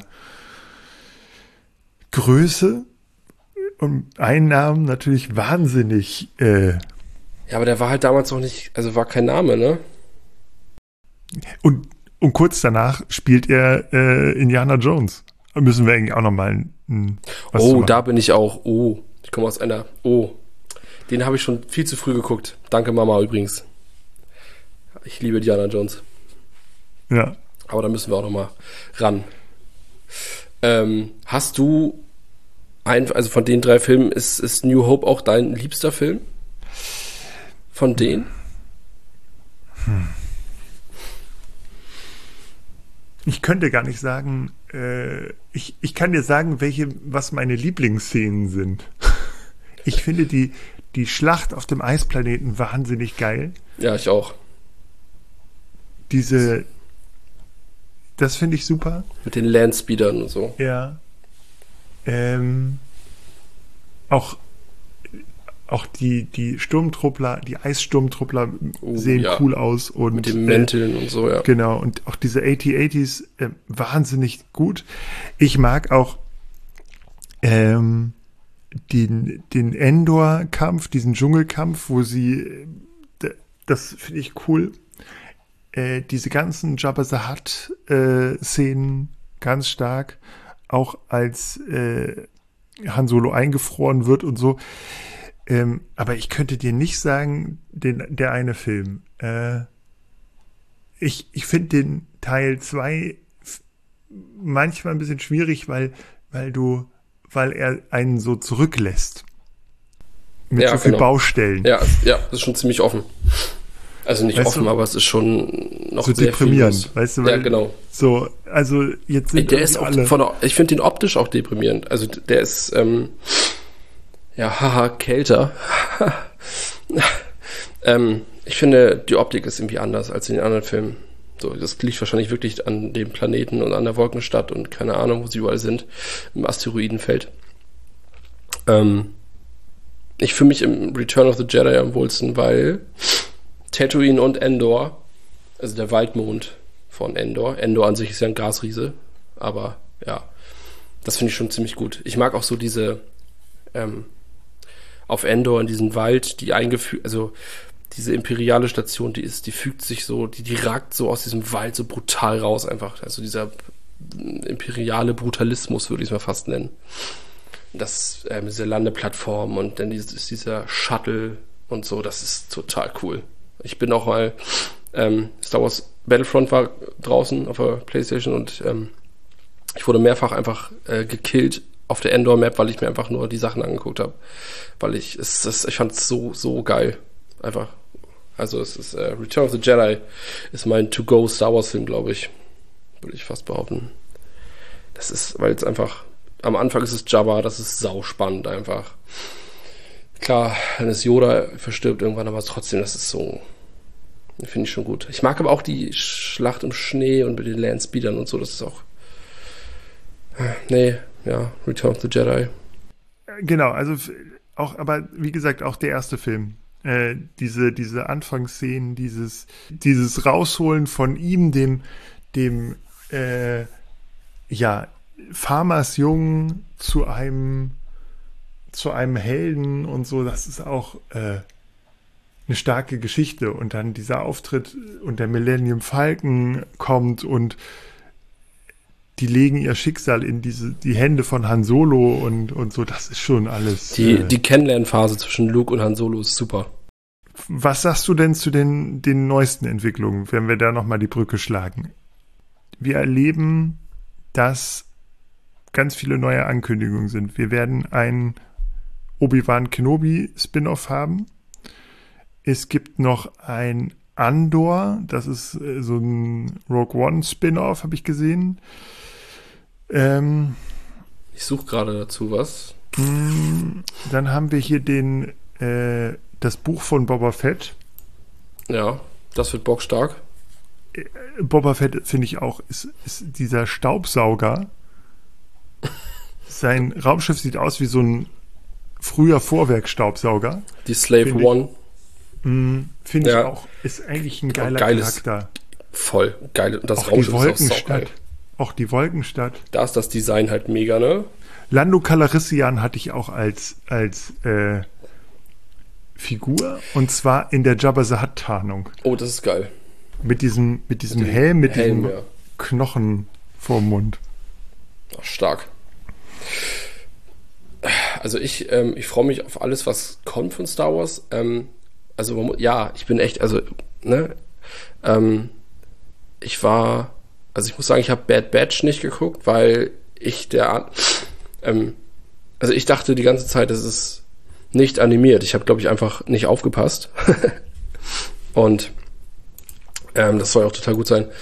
Größe und Einnahmen natürlich wahnsinnig. Äh, Ja, aber der war halt damals noch nicht, also war kein Name, ne? und, und kurz danach spielt er äh, Indiana Jones. Da müssen wir eigentlich auch nochmal ein, ein, was zu Oh, machen. da bin ich auch. Oh, ich komme aus einer. Oh, den habe ich schon viel zu früh geguckt. Danke, Mama, übrigens. Ich liebe Indiana Jones. Ja. Aber da müssen wir auch noch mal ran. Ähm, hast du ein, also von den drei Filmen, ist, ist New Hope auch dein liebster Film? Von denen? Hm. Ich könnte gar nicht sagen, äh, ich, ich kann dir sagen, welche, was meine Lieblingsszenen sind. Ich finde die, die Schlacht auf dem Eisplaneten wahnsinnig geil. Ja, ich auch. Diese, das finde ich super. Mit den Landspeedern und so. Ja. Ähm, auch, auch die, die Sturmtruppler, die Eissturmtruppler Oh, sehen ja. cool aus. Und, Mit den Mänteln äh, und so, ja. Genau, und auch diese achtzig achtziger äh, wahnsinnig gut. Ich mag auch ähm, den, den Endor-Kampf, diesen Dschungelkampf, wo sie, äh, das finde ich cool. Äh, diese ganzen Jabba the Hutt-Szenen ganz stark, auch als äh, Han Solo eingefroren wird und so. Ähm, aber ich könnte dir nicht sagen, den, der eine Film. Äh, ich ich finde den Teil zwei f- manchmal ein bisschen schwierig, weil, weil du, weil er einen so zurücklässt. Mit Ja, so viel genau. Baustellen. Ja, es- ja, das ist schon ziemlich offen. Also nicht Weißt offen, du, aber es ist schon noch so sehr deprimierend, viel los. weißt du? Ja, Weil, genau. So, also jetzt sind Der ist auch alle. von der, ich finde den optisch auch deprimierend. Also der ist, ähm, ja, haha, kälter. ähm, ich finde, die Optik ist irgendwie anders als in den anderen Filmen. So, das liegt wahrscheinlich wirklich an dem Planeten und an der Wolkenstadt und keine Ahnung, wo sie überall sind, im Asteroidenfeld. Ähm, ich fühle mich im Return of the Jedi am wohlsten, weil Tatooine und Endor, also der Waldmond von Endor, Endor an sich ist ja ein Gasriese, aber ja, das finde ich schon ziemlich gut. Ich mag auch so diese ähm, auf Endor in diesen Wald, die eingefügt, also diese imperiale Station, die ist, die fügt sich so, die, die ragt so aus diesem Wald so brutal raus einfach. Also dieser imperiale Brutalismus würde ich es mal fast nennen. Das, ähm, diese Landeplattform und dann dieses, dieser Shuttle und so, das ist total cool. Ich bin auch mal, ähm, Star Wars Battlefront war draußen auf der PlayStation und ähm, ich wurde mehrfach einfach äh, gekillt auf der Endor-Map, weil ich mir einfach nur die Sachen angeguckt habe. Weil ich, es, es, ich fand es so, so geil. Einfach. Also es ist äh, Return of the Jedi ist mein To-Go Star Wars Film, glaube ich. Würde ich fast behaupten. Das ist, weil es einfach, am Anfang ist es Jabba, das ist sauspannend einfach. Klar, dann ist Yoda verstirbt irgendwann, aber trotzdem, das ist so, finde ich schon gut. Ich mag aber auch die Schlacht im Schnee und mit den Landspeedern und so, das ist auch, nee, ja, Return of the Jedi. Genau, also f- auch, aber wie gesagt, auch der erste Film. Äh, diese, diese Anfangsszenen, dieses, dieses Rausholen von ihm, dem, dem, äh, ja, Farmersjungen zu einem, zu einem Helden und so, das ist auch äh, eine starke Geschichte. Und dann dieser Auftritt und der Millennium Falcon kommt und die legen ihr Schicksal in diese, die Hände von Han Solo und, und so, das ist schon alles. Die, äh, die Kennenlernphase zwischen Luke und Han Solo ist super. Was sagst du denn zu den, den neuesten Entwicklungen, wenn wir da nochmal die Brücke schlagen? Wir erleben, dass ganz viele neue Ankündigungen sind. Wir werden ein Obi-Wan Kenobi Spin-off haben. Es gibt noch ein Andor, das ist äh, so ein Rogue One Spin-off, habe ich gesehen. Ähm, Ich suche gerade dazu was. mh, dann haben wir hier den äh, das Buch von Boba Fett. Ja, das wird bockstark. Boba Fett finde ich auch, ist, ist dieser Staubsauger. Sein Raumschiff sieht aus wie so ein früher Vorwerkstaubsauger. Die Slave Find ich- One, Mm, finde Ja. ich auch, ist eigentlich ein geiler geiles- Charakter. voll geil. Und das Auch die Raumschiff ist auch Wolkenstadt. saugeil. Auch die Wolkenstadt. Da ist das Design halt mega, ne? Lando Calrissian hatte ich auch als, als äh, Figur. Und zwar in der Jabba the Hutt-Tarnung. Oh, das ist geil. Mit diesem, mit diesem dem Helm, mit Helm, diesem ja. Knochen vorm Mund. Ach, stark. Also ich, ähm, ich freue mich auf alles, was kommt von Star Wars. Ähm, also man mu- ja, ich bin echt, also, ne, ähm, ich war Also ich muss sagen, ich habe Bad Batch nicht geguckt, weil ich der, ähm, also ich dachte die ganze Zeit, es ist nicht animiert. Ich habe, glaube ich, einfach nicht aufgepasst. Und ähm, das soll auch total gut sein.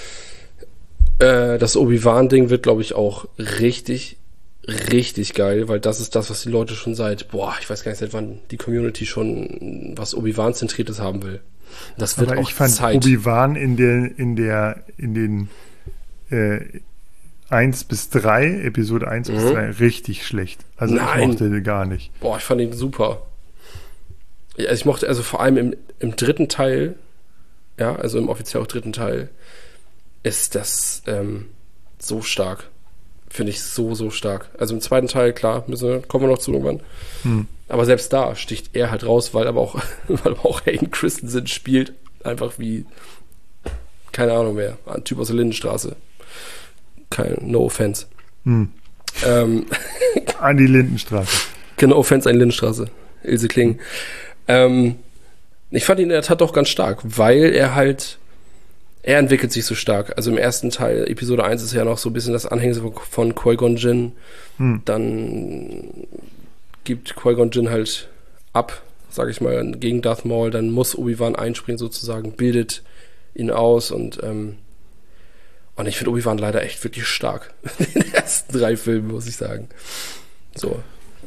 Äh, das Obi-Wan-Ding wird, glaube ich, auch richtig, richtig geil, weil das ist das, was die Leute schon seit, boah, ich weiß gar nicht, seit wann die Community schon was Obi-Wan-Zentriertes haben will. Das wird Aber auch ich fand Zeit. Obi-Wan in der, in der, in den äh, eins bis drei, Episode eins Mhm. bis drei, richtig schlecht. Also Nein. ich mochte den gar nicht. Boah, ich fand ihn super. Ja, also ich mochte, also vor allem im, im dritten Teil, ja, also im offiziell auch dritten Teil, ist das ähm, so stark. Finde ich so, so stark. Also im zweiten Teil, klar, müssen wir, kommen wir noch zu irgendwann. Hm. Aber selbst da sticht er halt raus, weil aber auch, weil aber auch Hayden Christensen spielt einfach wie, keine Ahnung mehr, ein Typ aus der Lindenstraße. Kein, no offense. Hm. Ähm, An die Lindenstraße. Keine Offense an Lindenstraße. Ilse Kling. Ähm, ich fand ihn in der Tat doch ganz stark, weil er halt, er entwickelt sich so stark. Also im ersten Teil, Episode eins, ist ja noch so ein bisschen das Anhängsel von Qui-Gon Jinn. Hm. Dann gibt Qui-Gon Jinn halt ab, sag ich mal, gegen Darth Maul. Dann muss Obi-Wan einspringen sozusagen, bildet ihn aus und ähm, und ich finde Obi-Wan leider echt wirklich stark. In den ersten drei Filmen, muss ich sagen. So.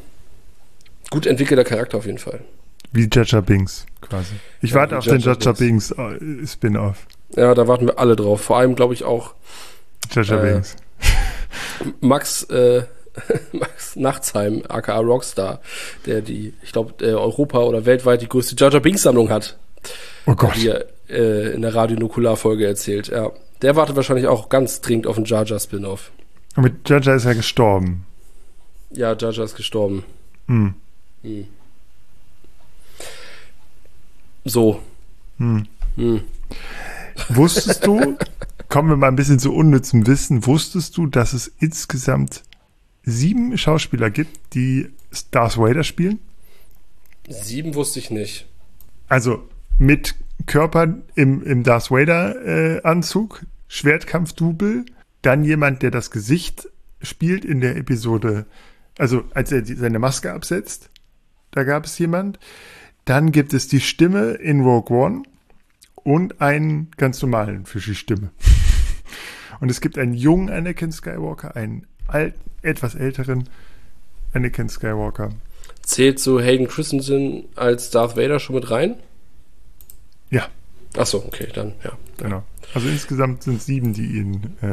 Gut entwickelter Charakter auf jeden Fall. Wie Jar Jar Binks quasi. Ich Ja, warte wie auf den Jar Jar Jar Jar Binks äh, Spin-off. Ja, da warten wir alle drauf. Vor allem, glaube ich, auch Jar Jar Äh, Binks. Max, äh, Max Nachtsheim, aka Rockstar, der die, ich glaube, Europa oder weltweit die größte Jar Jar Binks Sammlung hat. Oh Gott. Die er äh, in der Radio-Nukular-Folge erzählt. Ja. Der wartet wahrscheinlich auch ganz dringend auf einen Jar Jar Spin-off. Und mit Jar Jar ist er gestorben. Ja, Jar Jar ist gestorben. Hm. Hm. So. Hm. Hm. Wusstest du, kommen wir mal ein bisschen zu unnützem Wissen, wusstest du, dass es insgesamt sieben Schauspieler gibt, die Darth Vader spielen? Sieben wusste ich nicht. Also mit Körper im, im Darth Vader-Anzug, Schwertkampfdouble, dann jemand, der das Gesicht spielt in der Episode, also als er die, seine Maske absetzt, da gab es jemand. Dann gibt es die Stimme in Rogue One und einen ganz normalen für die Stimme. Und es gibt einen jungen Anakin Skywalker, einen alt, etwas älteren Anakin Skywalker. Zählt so Hayden Christensen als Darth Vader schon mit rein? Ja. Ach so, okay, dann, ja. Genau. Also insgesamt sind sieben, die ihn, äh,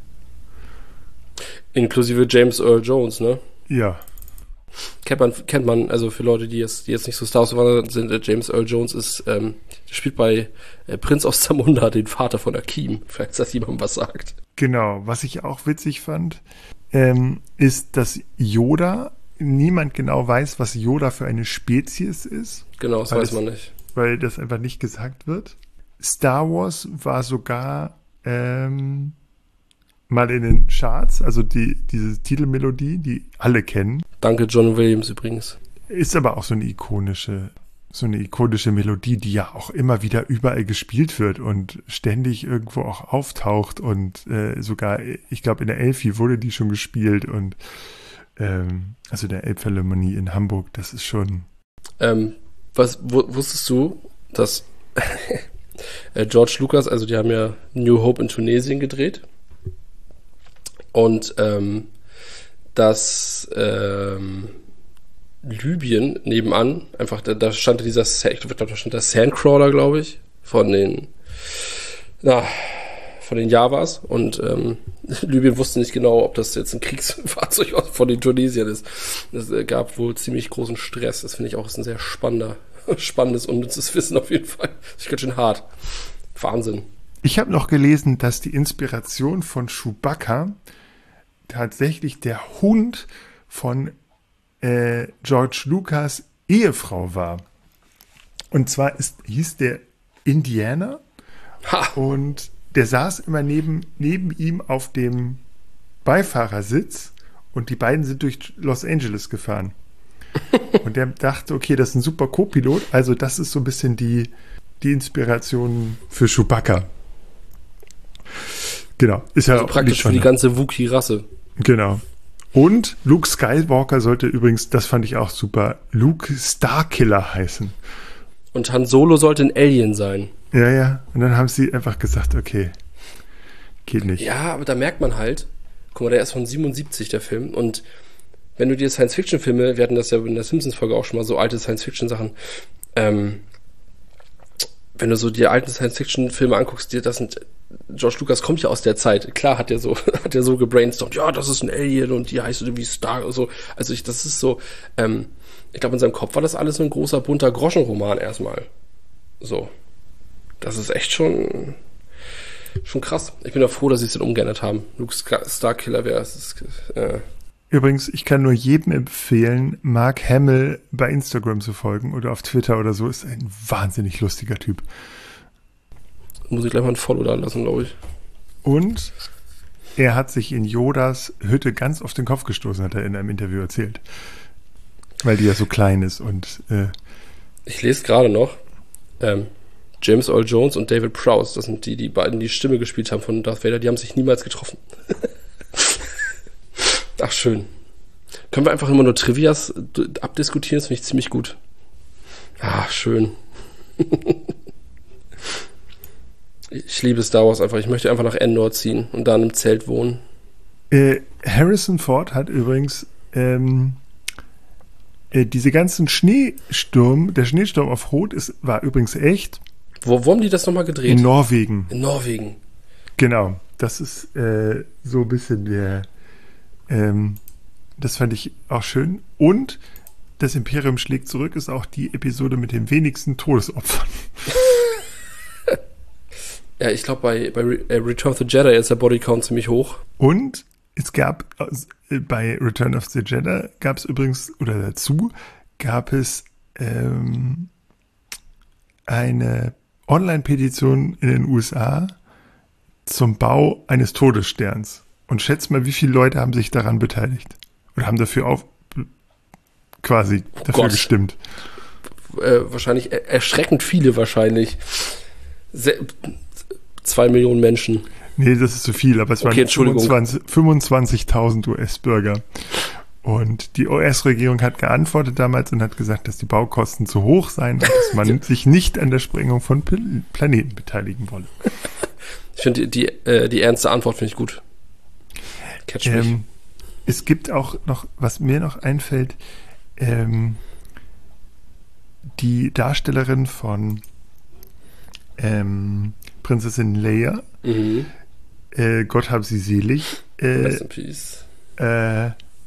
Inklusive James Earl Jones, ne? ja. Kennt man, kennt man, also für Leute, die jetzt, die jetzt nicht so Star Wars verwandert sind, äh, James Earl Jones ist, ähm, der spielt bei äh, Prinz aus Zamunda, den Vater von Akeem, falls das jemandem was sagt. Genau. Was ich auch witzig fand, ähm, ist, dass Yoda, niemand genau weiß, was Yoda für eine Spezies ist. Genau, das Weil weiß es- man nicht. Weil das einfach nicht gesagt wird. Star Wars war sogar ähm, mal in den Charts, also die, diese Titelmelodie, die alle kennen, Danke, John Williams übrigens. ist aber auch so eine ikonische, so eine ikonische Melodie, die ja auch immer wieder überall gespielt wird und ständig irgendwo auch auftaucht und äh, sogar, ich glaube, in der Elfi wurde die schon gespielt und ähm, also der Elbphilharmonie in Hamburg, das ist schon, Ähm, was, wu- wusstest du, dass äh, George Lucas, also die haben ja New Hope in Tunesien gedreht und ähm, dass ähm, Libyen nebenan, einfach, da, da stand dieser, Sa- ich glaube, da stand der Sandcrawler, glaube ich, von den, na, von den Javas und ähm, Libyen wusste nicht genau, ob das jetzt ein Kriegsfahrzeug aus- von den Tunesiern ist. Es äh, gab wohl ziemlich großen Stress. Das finde ich auch ist ein sehr spannender, spannendes, unnützes Wissen auf jeden Fall. Das ist ganz schön hart. Wahnsinn. Ich habe noch gelesen, dass die Inspiration von Chewbacca tatsächlich der Hund von äh, George Lucas Ehefrau war. Und zwar ist, hieß der Indiana Ha! und der saß immer neben, neben ihm auf dem Beifahrersitz und die beiden sind durch Los Angeles gefahren. Und der dachte, okay, das ist ein super Co-Pilot, also das ist so ein bisschen die, die Inspiration für Chewbacca. Genau. Ist ja Also praktisch für die ganze Wookiee-Rasse. Genau. Und Luke Skywalker sollte übrigens, das fand ich auch super, Luke Starkiller heißen. Und Han Solo sollte ein Alien sein. Ja, ja. Und dann haben sie einfach gesagt, okay, geht nicht. Ja, aber da merkt man halt, guck mal, der ist von siebenundsiebzig, der Film. Und wenn du dir Science-Fiction-Filme, wir hatten das ja in der Simpsons-Folge auch schon mal, so alte Science-Fiction-Sachen, ähm, wenn du so die alten Science-Fiction-Filme anguckst, dir das sind, George Lucas kommt ja aus der Zeit. Klar hat er so, hat er so gebrainstormt, ja, das ist ein Alien und die heißt irgendwie Star und so. Also ich, das ist so, ähm, ich glaube, in seinem Kopf war das alles so ein großer, bunter Groschenroman erstmal. So. Das ist echt schon, schon krass. Ich bin ja froh, dass sie es dann umgeändert haben. Luke Starkiller wäre es. Äh, Übrigens, ich kann nur jedem empfehlen, Mark Hamill bei Instagram zu folgen oder auf Twitter oder so. Ist ein wahnsinnig lustiger Typ. Muss ich gleich mal ein Follow da lassen, glaube ich. Und er hat sich in Yodas Hütte ganz auf den Kopf gestoßen, hat er in einem Interview erzählt. Weil die ja so klein ist und äh, ich lese gerade noch, ähm, James Earl Jones und David Prowse, das sind die, die beiden die Stimme gespielt haben von Darth Vader, die haben sich niemals getroffen. Ach, schön. Können wir einfach immer nur Trivias abdiskutieren? Das finde ich ziemlich gut. Ach, schön. Ich liebe Star Wars einfach. Ich möchte einfach nach Endor ziehen und da in einem Zelt wohnen. Äh, Harrison Ford hat übrigens ähm, äh, diese ganzen Schneesturm, der Schneesturm auf Rot ist, war übrigens echt. Wo, wo haben die das nochmal gedreht? In Norwegen. In Norwegen. Genau. Das ist äh, so ein bisschen der ähm, das fand ich auch schön. Und das Imperium schlägt zurück ist auch die Episode mit den wenigsten Todesopfern. Ja, ich glaube, bei, bei Return of the Jedi ist der Bodycount ziemlich hoch. Und es gab äh, bei Return of the Jedi gab es übrigens, oder dazu gab es ähm, eine Online-Petition in den U S A zum Bau eines Todessterns. Und schätzt mal, wie viele Leute haben sich daran beteiligt? Oder haben dafür auf quasi oh dafür Gott. gestimmt? Äh, wahrscheinlich, er, erschreckend viele wahrscheinlich. Se- zwei Millionen Menschen. Nee, das ist zu viel, aber es Okay, waren Entschuldigung. fünfundzwanzigtausend U S-Bürger. Und die U S-Regierung hat geantwortet damals und hat gesagt, dass die Baukosten zu hoch seien und dass man sich nicht an der Sprengung von Pl- Planeten beteiligen wolle. Ich finde, die, die, äh, die ernste Antwort finde ich gut. Catch mich. Ähm, es gibt auch noch, was mir noch einfällt, ähm, die Darstellerin von ähm, Prinzessin Leia, Mhm. äh, Gott hab sie selig, äh, Rest in Peace. äh,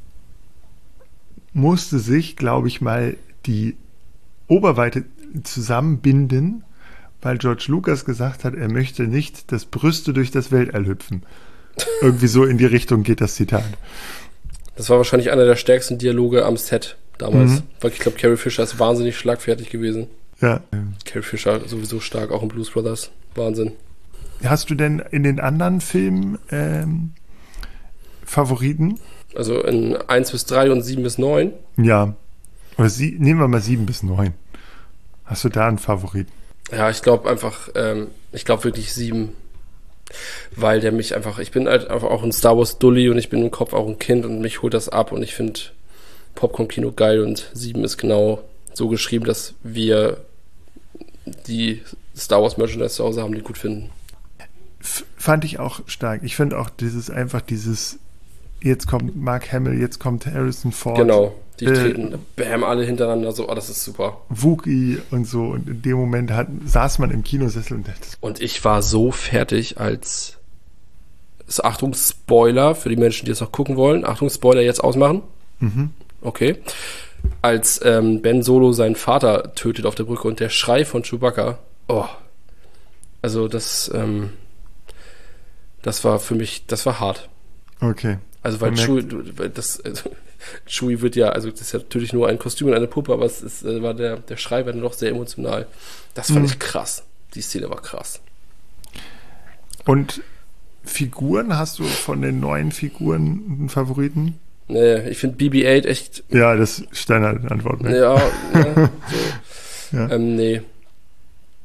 musste sich, glaube ich mal, die Oberweite zusammenbinden, weil George Lucas gesagt hat, er möchte nicht, dass Brüste durch das Weltall hüpfen. Irgendwie so in die Richtung geht das Zitat. Das war wahrscheinlich einer der stärksten Dialoge am Set damals. Mhm. Weil ich glaube, Carrie Fisher ist wahnsinnig schlagfertig gewesen. Ja. Carrie Fisher sowieso stark, auch in Blues Brothers. Wahnsinn. Hast du denn in den anderen Filmen ähm, Favoriten? Also in eins bis drei und sieben bis neun. Ja. Oder sie, nehmen wir mal sieben bis neun. Hast du da einen Favoriten? Ja, ich glaube einfach, ähm, ich glaube wirklich sieben. Weil der mich einfach, ich bin halt einfach auch ein Star Wars Dulli und ich bin im Kopf auch ein Kind und mich holt das ab und ich finde Popcorn-Kino geil und sieben ist genau so geschrieben, dass wir die Star Wars Merchandise zu Hause haben, die gut finden. F- fand ich auch stark. Ich finde auch dieses, einfach dieses, jetzt kommt Mark Hamill, jetzt kommt Harrison Ford. Genau, die äh, treten, bam, alle hintereinander so, oh, das ist super. Wookie und so. Und in dem Moment hat, saß man im Kinosessel und dachte, Und ich war so fertig, als so, Achtung, Spoiler für die Menschen, die es noch gucken wollen. Achtung, Spoiler jetzt ausmachen. mhm. Okay. Als ähm, Ben Solo seinen Vater tötet auf der Brücke und der Schrei von Chewbacca. Oh. Also das, ähm, das war für mich, das war hart. Okay. Also weil Man Chewie, weil das, also, Chewie wird ja, also das ist ja natürlich nur ein Kostüm und eine Puppe, aber es ist, äh, war der, der Schrei war dann doch sehr emotional. Das fand Mhm. ich krass. Die Szene war krass. Und Figuren, hast du von den neuen Figuren einen Favoriten? Nee, ich finde B B acht echt. Ja, das ist Standardantwort. Ne? Ja, ja, so. Ja. Ähm, nee.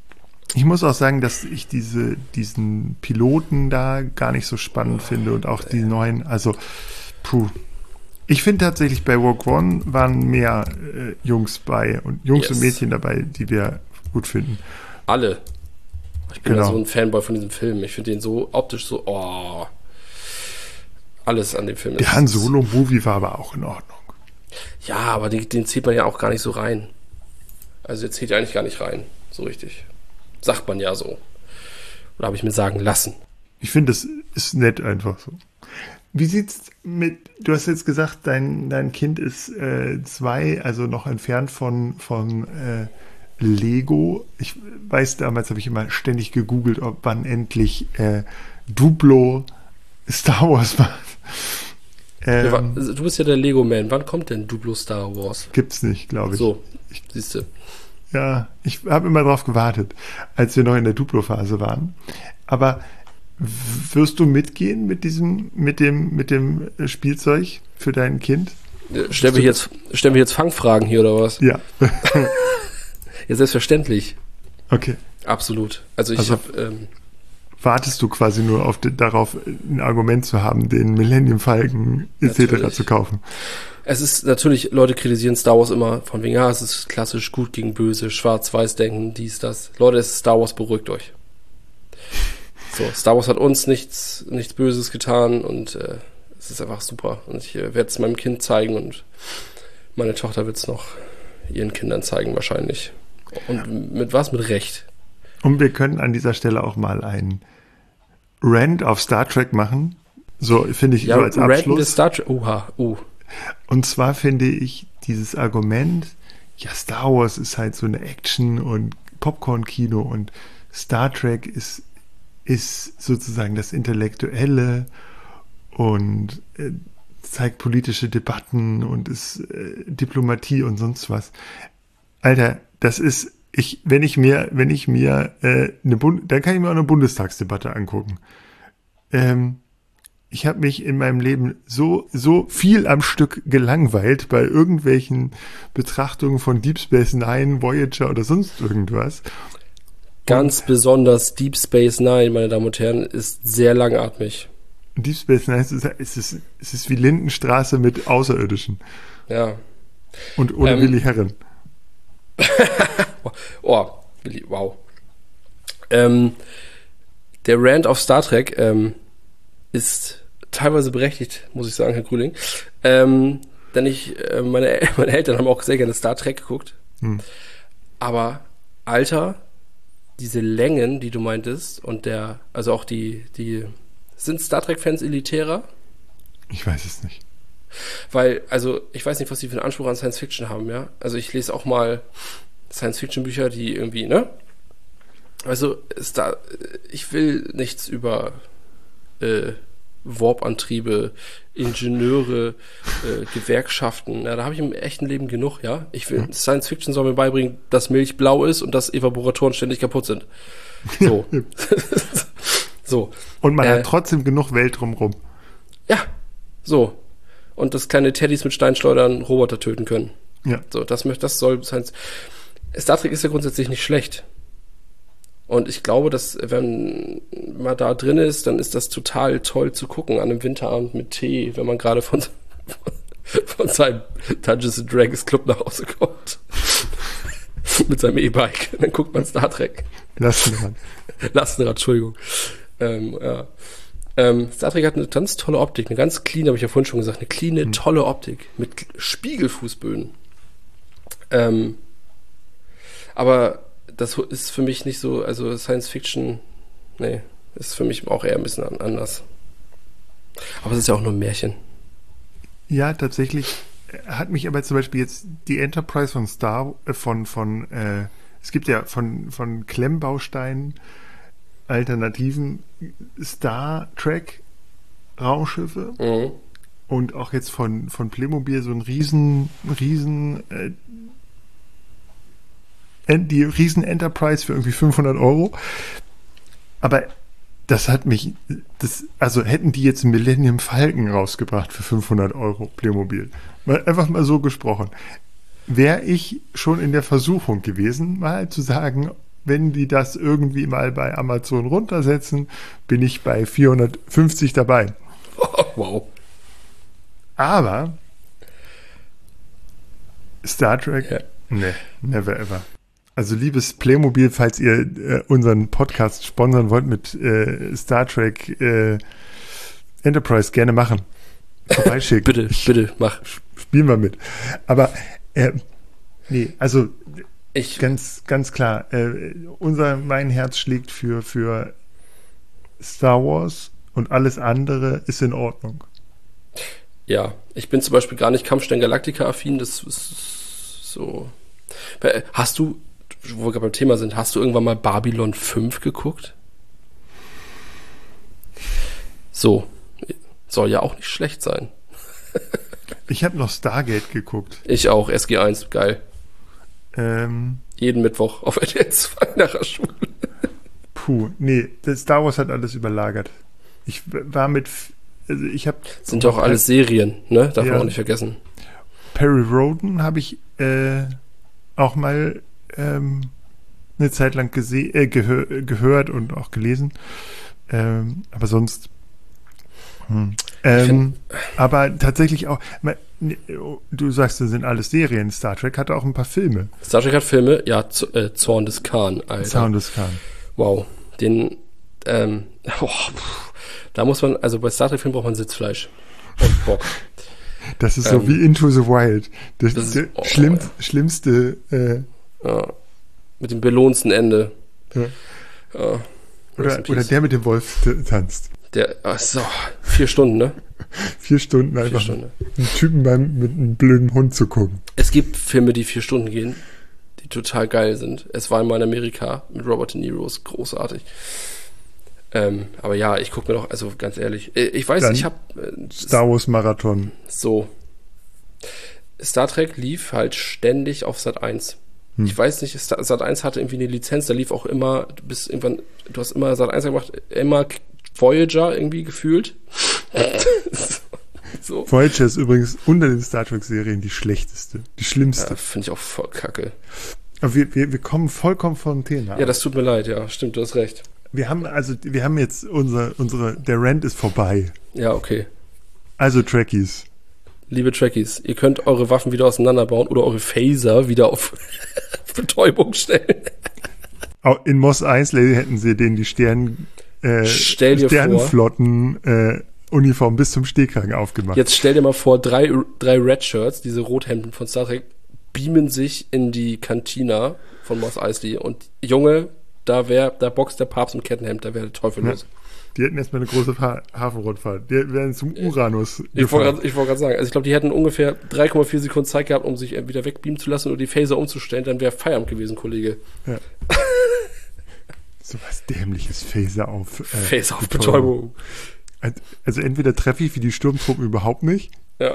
Ich muss auch sagen, dass ich diese, diesen Piloten da gar nicht so spannend finde und auch die neuen, also, puh. Ich finde tatsächlich, bei Rogue One waren mehr äh, Jungs bei und Jungs Yes. und Mädchen dabei, die wir gut finden. Alle. Ich bin Genau. ja so ein Fanboy von diesem Film. Ich finde den so optisch so, oh. Alles an dem Film Der Han Solo-Movie war aber auch in Ordnung. Ja, aber den, den zieht man ja auch gar nicht so rein. Also der zieht ja eigentlich gar nicht rein, so richtig. Sagt man ja so. Oder habe ich mir sagen lassen. Ich finde, das ist nett einfach so. Wie sieht's mit, du hast jetzt gesagt, dein, dein Kind ist äh, zwei, also noch entfernt von, von äh, Lego. Ich weiß, damals habe ich immer ständig gegoogelt, ob wann endlich äh, Duplo Star Wars war. Ähm, Ja, wa- du bist ja der Lego-Man. Wann kommt denn Duplo Star Wars? Gibt's nicht, glaube ich. So, siehst du. Ja, ich habe immer drauf gewartet, als wir noch in der Duplo-Phase waren. Aber w- wirst du mitgehen mit diesem, mit dem, mit dem äh, Spielzeug für dein Kind? Äh, Stellen wir jetzt, stellen wir jetzt Fangfragen hier oder was? Ja. Ja, selbstverständlich. Okay. Absolut. Also ich Also- habe, ähm, Wartest du quasi nur auf de, darauf, ein Argument zu haben, den Millennium Falcon et cetera Natürlich. zu kaufen? es ist natürlich, Leute kritisieren Star Wars immer von wegen, ja, es ist klassisch gut gegen böse, schwarz-weiß denken, dies, das. Leute, es ist Star Wars, beruhigt euch. So, Star Wars hat uns nichts, nichts Böses getan und äh, es ist einfach super. Und ich äh, werde es meinem Kind zeigen und meine Tochter wird es noch ihren Kindern zeigen wahrscheinlich. Und mit was? Mit Recht. Und wir können an dieser Stelle auch mal einen Rant auf Star Trek machen. So, finde ich, Ja, so als Ranten Abschluss. des Star Trek. Oha, uh. Und zwar finde ich dieses Argument, ja, Star Wars ist halt so eine Action- und Popcorn-Kino und Star Trek ist, ist sozusagen das Intellektuelle und äh, zeigt politische Debatten und ist äh, Diplomatie und sonst was. Alter, das ist, ich, wenn ich mir, wenn ich mir äh, eine Bund, dann kann ich mir auch eine Bundestagsdebatte angucken. Ähm, ich habe mich in meinem Leben so, so viel am Stück gelangweilt bei irgendwelchen Betrachtungen von Deep Space Nine, Voyager oder sonst irgendwas. Ganz besonders Deep Space Nine, meine Damen und Herren, ist sehr langatmig. Deep Space Nine ist, es ist, es ist wie Lindenstraße mit Außerirdischen Ja. und ohne Ähm, Willi Herren. Oh, Willi, wow. Ähm, der Rant auf Star Trek ähm, ist teilweise berechtigt, muss ich sagen, Herr Grüling. Ähm, denn ich, äh, meine, meine Eltern haben auch sehr gerne Star Trek geguckt. Hm. Aber, Alter, diese Längen, die du meintest, und der, also auch die, die, sind Star Trek-Fans elitärer? Ich weiß es nicht. Weil, also, ich weiß nicht, was die für einen Anspruch an Science Fiction haben, ja. Also, ich lese auch mal Science Fiction Bücher, die irgendwie, ne? Also, ist da, ich will nichts über äh, Warp-Antriebe, Ingenieure, äh, Gewerkschaften. Ja, da habe ich im echten Leben genug, ja. Ich will, Mhm. Science Fiction soll mir beibringen, dass Milch blau ist und dass Evaporatoren ständig kaputt sind. So. So. Und man Äh, hat trotzdem genug Welt drumrum. Ja, so. Und dass kleine Teddys mit Steinschleudern Roboter töten können. Ja. So, das möchte, das soll Science. Star Trek ist ja grundsätzlich nicht schlecht. Und ich glaube, dass, wenn man da drin ist, dann ist das total toll zu gucken an einem Winterabend mit Tee, wenn man gerade von, von seinem Dungeons and Dragons Club nach Hause kommt. Mit seinem E-Bike. Dann guckt man Star Trek. Lastenrad. Lastenrad, Entschuldigung. Ähm, ja. Ähm, Star Trek hat eine ganz tolle Optik, eine ganz clean, habe ich ja vorhin schon gesagt, eine clean, tolle Optik mit Spiegelfußböden. Ähm, aber das ist für mich nicht so, also Science Fiction, nee, ist für mich auch eher ein bisschen an- anders. Aber es ist ja auch nur ein Märchen. Ja, tatsächlich hat mich aber zum Beispiel jetzt die Enterprise von Star, äh, von, von, äh, es gibt ja von, von Klemmbausteinen alternativen Star Trek Raumschiffe Mhm. und auch jetzt von, von Playmobil so ein riesen, riesen, äh, en- die riesen Enterprise für irgendwie fünfhundert Euro. Aber das hat mich, das, also hätten die jetzt einen Millennium Falcon rausgebracht für fünfhundert Euro Playmobil. Mal, einfach mal so gesprochen. Wäre ich schon in der Versuchung gewesen, mal zu sagen, wenn die das irgendwie mal bei Amazon runtersetzen, bin ich bei vierhundertfünfzig dabei. Oh, wow. Aber Star Trek, Ja. ne, never ever. Also liebes Playmobil, falls ihr äh, unseren Podcast sponsern wollt mit äh, Star Trek äh, Enterprise, gerne machen. Vorbeischicken. Bitte, bitte, mach. Spielen wir mit. Aber äh, nee, also Ich, ganz, ganz klar, äh, unser, mein Herz schlägt für, für Star Wars und alles andere ist in Ordnung. ja, ich bin zum Beispiel gar nicht Kampfstern Galactica-affin, das ist so. Hast du, wo wir gerade beim Thema sind, hast du irgendwann mal Babylon fünf geguckt? So, soll ja auch nicht schlecht sein. Ich habe noch Stargate geguckt. Ich auch, S G eins, geil. Ähm, Jeden Mittwoch auf R T L zwei nach der Schule. puh, nee, das Star Wars hat alles überlagert. Ich war mit, also ich habe... Sind doch alles Serien, ne? Darf Ja. man auch nicht vergessen. Perry Roden habe ich äh, auch mal ähm, eine Zeit lang gese- äh, gehör- gehört und auch gelesen. Ähm, aber sonst... Hm. Ähm, aber tatsächlich auch... ma- ne, Du sagst, das sind alles Serien. Star Trek hatte auch ein paar Filme. Star Trek hat Filme, ja, Z- äh, Zorn des Khan, Alter. Sound des Khan. Wow, den, ähm, oh, pff, da muss man, also bei Star Trek-Filmen braucht man Sitzfleisch und Bock. Das ist Ähm, so wie Into the Wild. Das, das ist- der oh, schlimm, ja. schlimmste... Äh, Ja, mit dem belohnsten Ende. Ja. Ja, rest oder, in oder peace. der mit dem Wolf t- tanzt. Der, ach so, vier Stunden, ne? Vier Stunden Vier einfach Stunden. einen Typen beim, mit einem blöden Hund zu gucken. Es gibt Filme, die vier Stunden gehen, die total geil sind. Es war einmal in Amerika mit Robert De Niro, ist großartig. Ähm, aber ja, ich gucke mir doch, also ganz ehrlich, äh, ich weiß, Dann ich habe Star Wars Marathon. so. Star Trek lief halt ständig auf Sat eins. Hm. Ich weiß nicht, Sat Sat eins hatte irgendwie eine Lizenz, da lief auch immer, du bist irgendwann, du hast immer Sat eins gemacht, immer Voyager irgendwie gefühlt. so. Voyager ist übrigens unter den Star Trek-Serien die schlechteste, die schlimmste. Ja, finde ich auch voll kacke. Aber wir, wir, wir kommen vollkommen vom Thema. Ja, das tut mir leid, ja, stimmt, du hast recht. wir haben also, wir haben jetzt unser, unsere, der Rant ist vorbei. Ja, okay. Also Trekkies. Liebe Trekkies, ihr könnt eure Waffen wieder auseinanderbauen oder eure Phaser wieder auf Betäubung stellen. Auch in Mos Eisley hätten sie denen die Stern, äh, Stell dir Sternenflotten äh, Uniform bis zum Stehkragen aufgemacht. Jetzt stell dir mal vor, drei, drei Red Shirts, diese Rothemden von Star Trek, beamen sich in die Kantina von Mos Eisley und Junge, da wär, da boxt der Papst im Kettenhemd, da wäre der Teufel los. Die hätten erstmal eine große ha Hafenrundfahrt. Die wären zum Uranus Ich wollte gefahren. gerade wollt sagen, also ich glaube, die hätten ungefähr drei Komma vier Sekunden Zeit gehabt, um sich wieder wegbeamen zu lassen oder die Phaser umzustellen, dann wäre Feierabend gewesen, Kollege. Ja. So was dämliches Phaser auf äh, Phaser auf Betäubung. Also entweder treffe ich wie die Sturmtruppen überhaupt nicht Ja.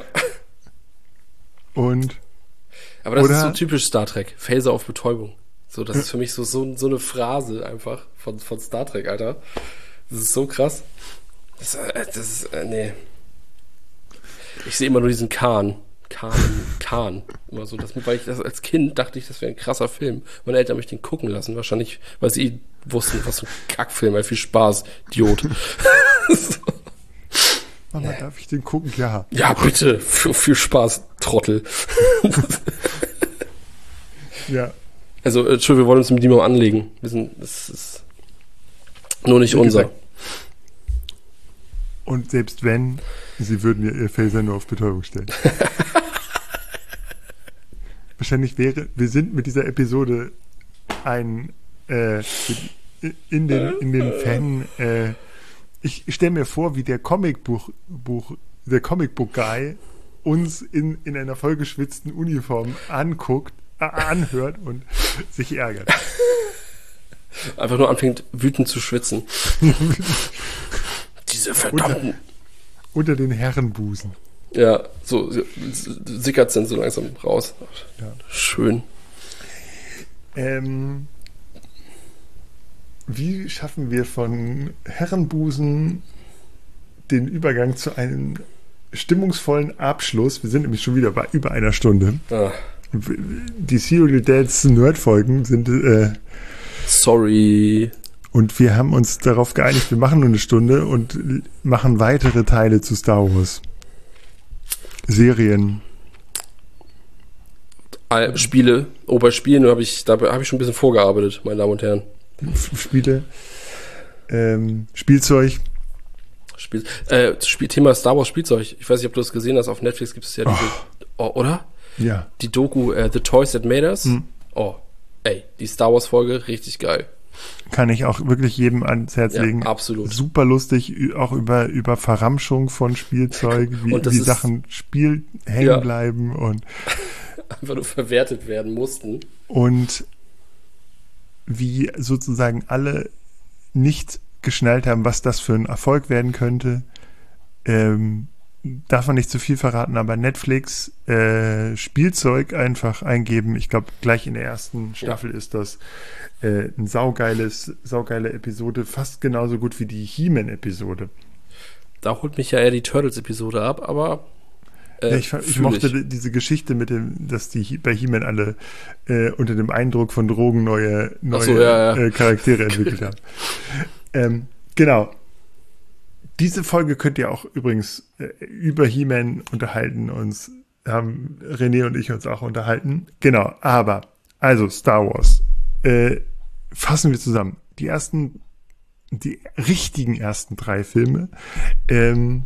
und Aber das Oder- ist so typisch Star Trek. Phaser auf Betäubung. So, das ist für mich so, so, so eine Phrase einfach von, von Star Trek, Alter. Das ist so krass. Das, äh, das ist, äh, nee. Ich sehe immer nur diesen Khan. Khan, Khan. Immer so, das, weil ich das als Kind dachte ich, das wäre ein krasser Film. Meine Eltern haben mich den gucken lassen. Wahrscheinlich, weil sie wussten, was für ein Kackfilm, weil viel Spaß, Idiot. so. Mama, darf ich den gucken? Ja. Ja, bitte. Für, viel Spaß, Trottel. Ja. Also, äh, Entschuldigung, wir wollen uns mit ihm mal anlegen. Wir sind, das ist nur nicht Wie unser. gesagt, Und selbst wenn, sie würden ihr, ihr Phaser nur auf Betäubung stellen. Wahrscheinlich wäre, wir sind mit dieser Episode ein äh, in den, in den Fan, äh, ich stelle mir vor, wie der Comicbuch, Buch, der Comicbook Guy uns in, in einer vollgeschwitzten Uniform anguckt, äh, anhört und sich ärgert. Einfach nur anfängt, wütend zu schwitzen. Diese verdammten. Unter den Herrenbusen. Ja, so, so sickert sind so langsam raus. Ja. Schön. Ähm, wie schaffen wir von Herrenbusen den Übergang zu einem stimmungsvollen Abschluss? Wir sind nämlich schon wieder bei über einer Stunde. Ah, Die Serial Dads Nerd-Folgen sind äh, Sorry. Und wir haben uns darauf geeinigt, wir machen nur eine Stunde und machen weitere Teile zu Star Wars. Serien. Spiele. Oh, bei Spielen habe ich, da habe ich schon ein bisschen vorgearbeitet, meine Damen und Herren. Spiele. Ähm, Spielzeug. Spiel, äh, Spiel, Thema Star Wars Spielzeug. Ich weiß nicht, ob du das gesehen hast. Auf Netflix gibt es ja diese, oh, oder? Ja. Die Doku äh, The Toys That Made Us. Hm. Oh, ey, die Star Wars Folge, richtig geil. Kann ich auch wirklich jedem ans Herz Ja, legen. absolut. Super lustig, auch über, über Verramschung von Spielzeug, wie, wie Sachen Spiel hängen ja. bleiben und einfach nur verwertet werden mussten. Und wie sozusagen alle nicht geschnallt haben, was das für ein Erfolg werden könnte. Ähm, darf man nicht zu viel verraten, aber Netflix äh, Spielzeug einfach eingeben. Ich glaube, gleich in der ersten Staffel ja. ist das äh, ein saugeiles, saugeile Episode, fast genauso gut wie die He-Man-Episode. Da holt mich ja eher die Turtles-Episode ab, aber äh, ja, ich, ich mochte ich. diese Geschichte mit dem, dass die bei He-Man alle äh, unter dem Eindruck von Drogen neue, neue so, ja, ja. Äh, Charaktere entwickelt haben. ähm, genau. Diese Folge könnt ihr auch übrigens äh, über He-Man unterhalten. Uns haben René und ich uns auch unterhalten. Genau, aber, also Star Wars. Äh, fassen wir zusammen. Die ersten, die richtigen ersten drei Filme ähm,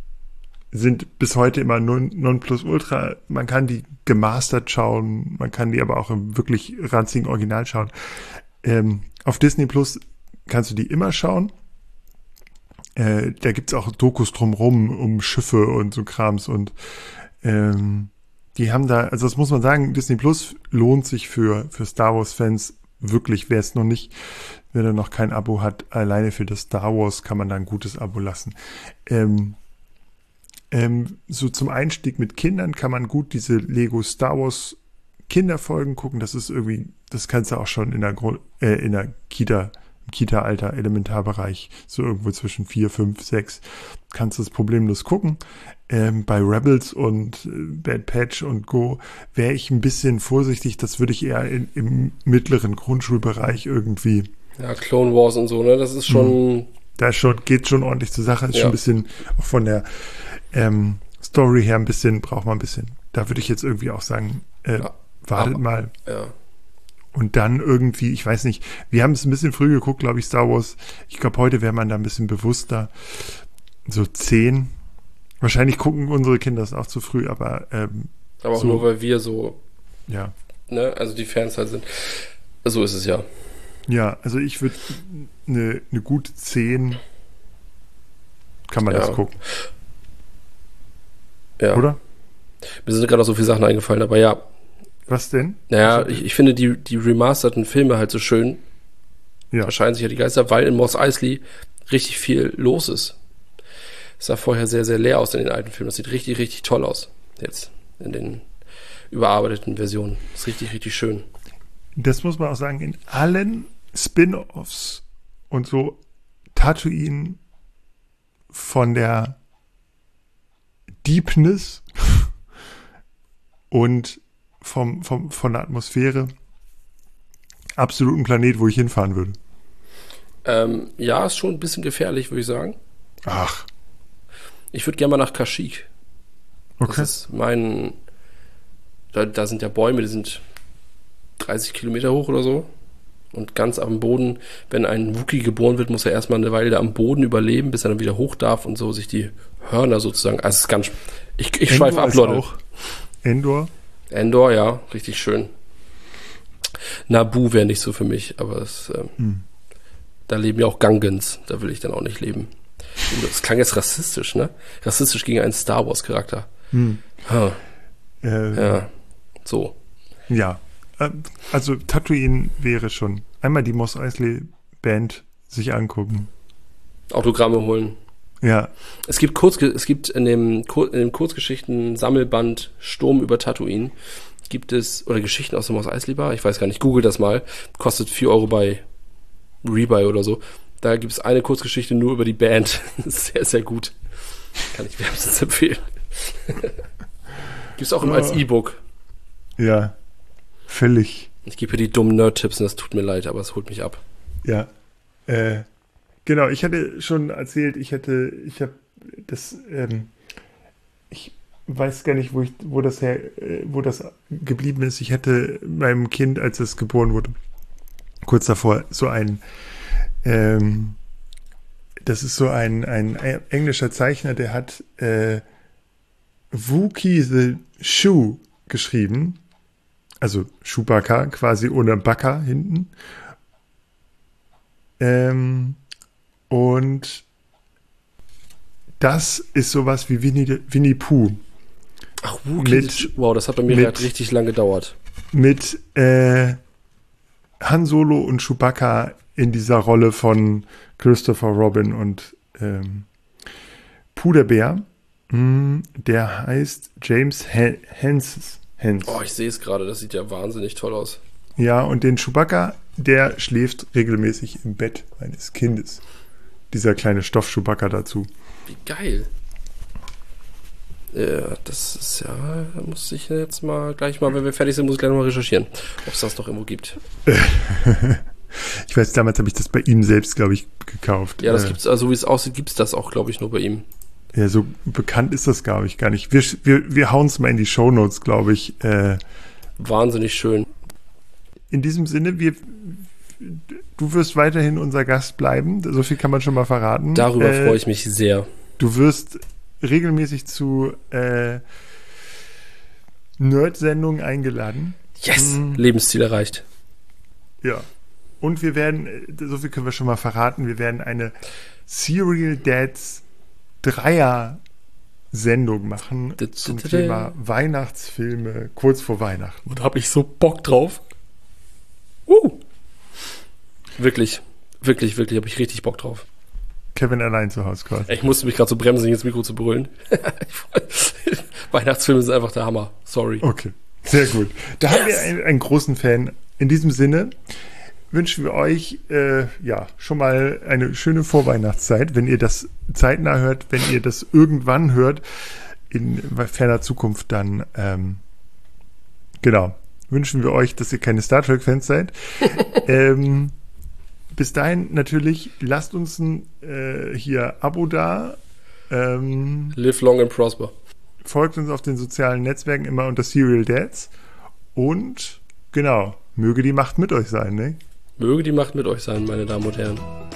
sind bis heute immer non, Nonplusultra. Man kann die gemastert schauen, man kann die aber auch im wirklich ranzigen Original schauen. Ähm, auf Disney Plus kannst du die immer schauen. Äh, da gibt's auch Dokus drumrum, um Schiffe und so Krams und ähm, die haben da, also das muss man sagen, Disney Plus lohnt sich für, für Star Wars Fans wirklich, wer es noch nicht, wer da noch kein Abo hat, alleine für das Star Wars kann man da ein gutes Abo lassen. Ähm, ähm, so zum Einstieg mit Kindern kann man gut diese Lego Star Wars Kinderfolgen gucken, das ist irgendwie, das kannst du auch schon in der, Grund, äh, in der Kita Kita-Alter, Elementarbereich, so irgendwo zwischen vier, fünf, sechs, kannst du das problemlos gucken. Ähm, bei Rebels und äh, Bad Patch und Go wäre ich ein bisschen vorsichtig, das würde ich eher in, im mittleren Grundschulbereich irgendwie. Ja, Clone Wars und so, ne, das ist schon... Da ist schon, geht schon ordentlich zur Sache, ist ja. schon ein bisschen, auch von der ähm, Story her ein bisschen, braucht man ein bisschen. Da würde ich jetzt irgendwie auch sagen, äh, ja. wartet Aber, mal. Ja. Und dann irgendwie, ich weiß nicht, wir haben es ein bisschen früh geguckt, glaube ich, Star Wars. Ich glaube, heute wäre man da ein bisschen bewusster. So zehn. Wahrscheinlich gucken unsere Kinder das auch zu früh, aber ähm, aber auch so, nur, weil wir so, ja, ne, also die Fans halt sind. So ist es ja. Ja, also ich würde eine ne gute zehn kann man ja. das gucken. Ja. Oder? Mir sind gerade auch so viele Sachen eingefallen, aber ja. Was denn? Naja, ich, ich finde die, die remasterten Filme halt so schön. Ja. Da scheinen sich ja die Geister, weil in Mos Eisley richtig viel los ist. Es sah vorher sehr, sehr leer aus in den alten Filmen. Das sieht richtig, richtig toll aus. Jetzt in den überarbeiteten Versionen. Das ist richtig, richtig schön. Das muss man auch sagen, in allen Spin-Offs und so Tatooine von der Deepness und vom, vom, von der Atmosphäre absoluten Planet, wo ich hinfahren würde. Ähm, ja, ist schon ein bisschen gefährlich, würde ich sagen. Ach. Ich würde gerne mal nach Kashyyyk. Okay. Das ist mein... Da, da sind ja Bäume, die sind dreißig Kilometer hoch oder so. Und ganz am Boden, wenn ein Wookie geboren wird, muss er erstmal eine Weile am Boden überleben, bis er dann wieder hoch darf und so sich die Hörner sozusagen... Also es ist ganz... Ich, ich schweife ab, Leute. Auch Endor? Endor, ja, richtig schön. Naboo wäre nicht so für mich, aber es, ähm, hm. da leben ja auch Gungans, da will ich dann auch nicht leben. Oh, das klang jetzt rassistisch, ne? Rassistisch gegen einen Star Wars Charakter. Hm. Huh. Äh, ja, so. Ja, also Tatooine wäre schon einmal die Mos Eisley Band sich angucken. Autogramme holen. Ja. Es gibt Kurz, es gibt in dem, in dem Kurzgeschichten-Sammelband Sturm über Tatooine gibt es, oder Geschichten aus dem Mos Eisley Bar, ich weiß gar nicht, google das mal, kostet vier Euro bei Rebuy oder so. Da gibt es eine Kurzgeschichte nur über die Band. Das ist sehr, sehr gut. Kann ich wärmstens empfehlen. Gibt es auch immer als E-Book. Ja, völlig, Ich gebe hier die dummen Nerd-Tipps und das tut mir leid, aber es holt mich ab. Ja. Äh, genau, ich hatte schon erzählt, ich hätte, ich habe das, ähm, ich weiß gar nicht, wo ich, wo das her, äh, wo das geblieben ist. Ich hätte meinem Kind, als es geboren wurde, kurz davor so ein, ähm, das ist so ein, ein englischer Zeichner, der hat äh, Wookie the Shoe geschrieben. Also Chewbacca, quasi ohne Bacca hinten. Ähm, und das ist sowas wie Winnie, Winnie Pooh. Ach, Wookie. Mit, wow, das hat bei mir mit, halt richtig lang gedauert. Mit äh, Han Solo und Chewbacca in dieser Rolle von Christopher Robin und ähm, Pooh der Bär. Mh, der heißt James Henses. Hens. Oh, ich sehe es gerade, das sieht ja wahnsinnig toll aus. Ja, und den Chewbacca, der schläft regelmäßig im Bett meines Kindes. Dieser kleine Stoff-Chewbacca dazu. Wie geil. Ja, das ist ja, da muss ich jetzt mal gleich mal, wenn wir fertig sind, muss ich gleich noch mal recherchieren, ob es das noch irgendwo gibt. Ich weiß, damals habe ich das bei ihm selbst, glaube ich, gekauft. Ja, das gibt's, also wie es aussieht, gibt es das auch, glaube ich, nur bei ihm. Ja, so bekannt ist das, glaube ich, gar nicht. Wir, wir, wir hauen es mal in die Shownotes, glaube ich. Äh, Wahnsinnig schön. In diesem Sinne, wir, du wirst weiterhin unser Gast bleiben. So viel kann man schon mal verraten. Darüber äh, freue ich mich sehr. Du wirst regelmäßig zu äh, Nerd-Sendungen eingeladen. Yes! Hm. Lebensziel erreicht. Ja. Und wir werden, so viel können wir schon mal verraten, wir werden eine Serial Dads Dreier-Sendung machen zum Thema Weihnachtsfilme kurz vor Weihnachten. Und da habe ich so Bock drauf. Uh. Wirklich, wirklich, wirklich habe ich richtig Bock drauf. Kevin allein zu Hause quasi. Ich musste mich gerade so bremsen, ins Mikro zu brüllen. Weihnachtsfilme sind einfach der Hammer. Sorry. Okay, sehr gut. Da yes. haben wir einen, einen großen Fan. In diesem Sinne wünschen wir euch äh, ja schon mal eine schöne Vorweihnachtszeit, wenn ihr das zeitnah hört, wenn ihr das irgendwann hört, in ferner Zukunft, dann ähm, genau, wünschen wir euch, dass ihr keine Star Trek-Fans seid. ähm, bis dahin natürlich, lasst uns ein äh, hier Abo da. Ähm, Live long and prosper. Folgt uns auf den sozialen Netzwerken immer unter Serial Dads. Und genau, möge die Macht mit euch sein, ne? Möge die Macht mit euch sein, meine Damen und Herren.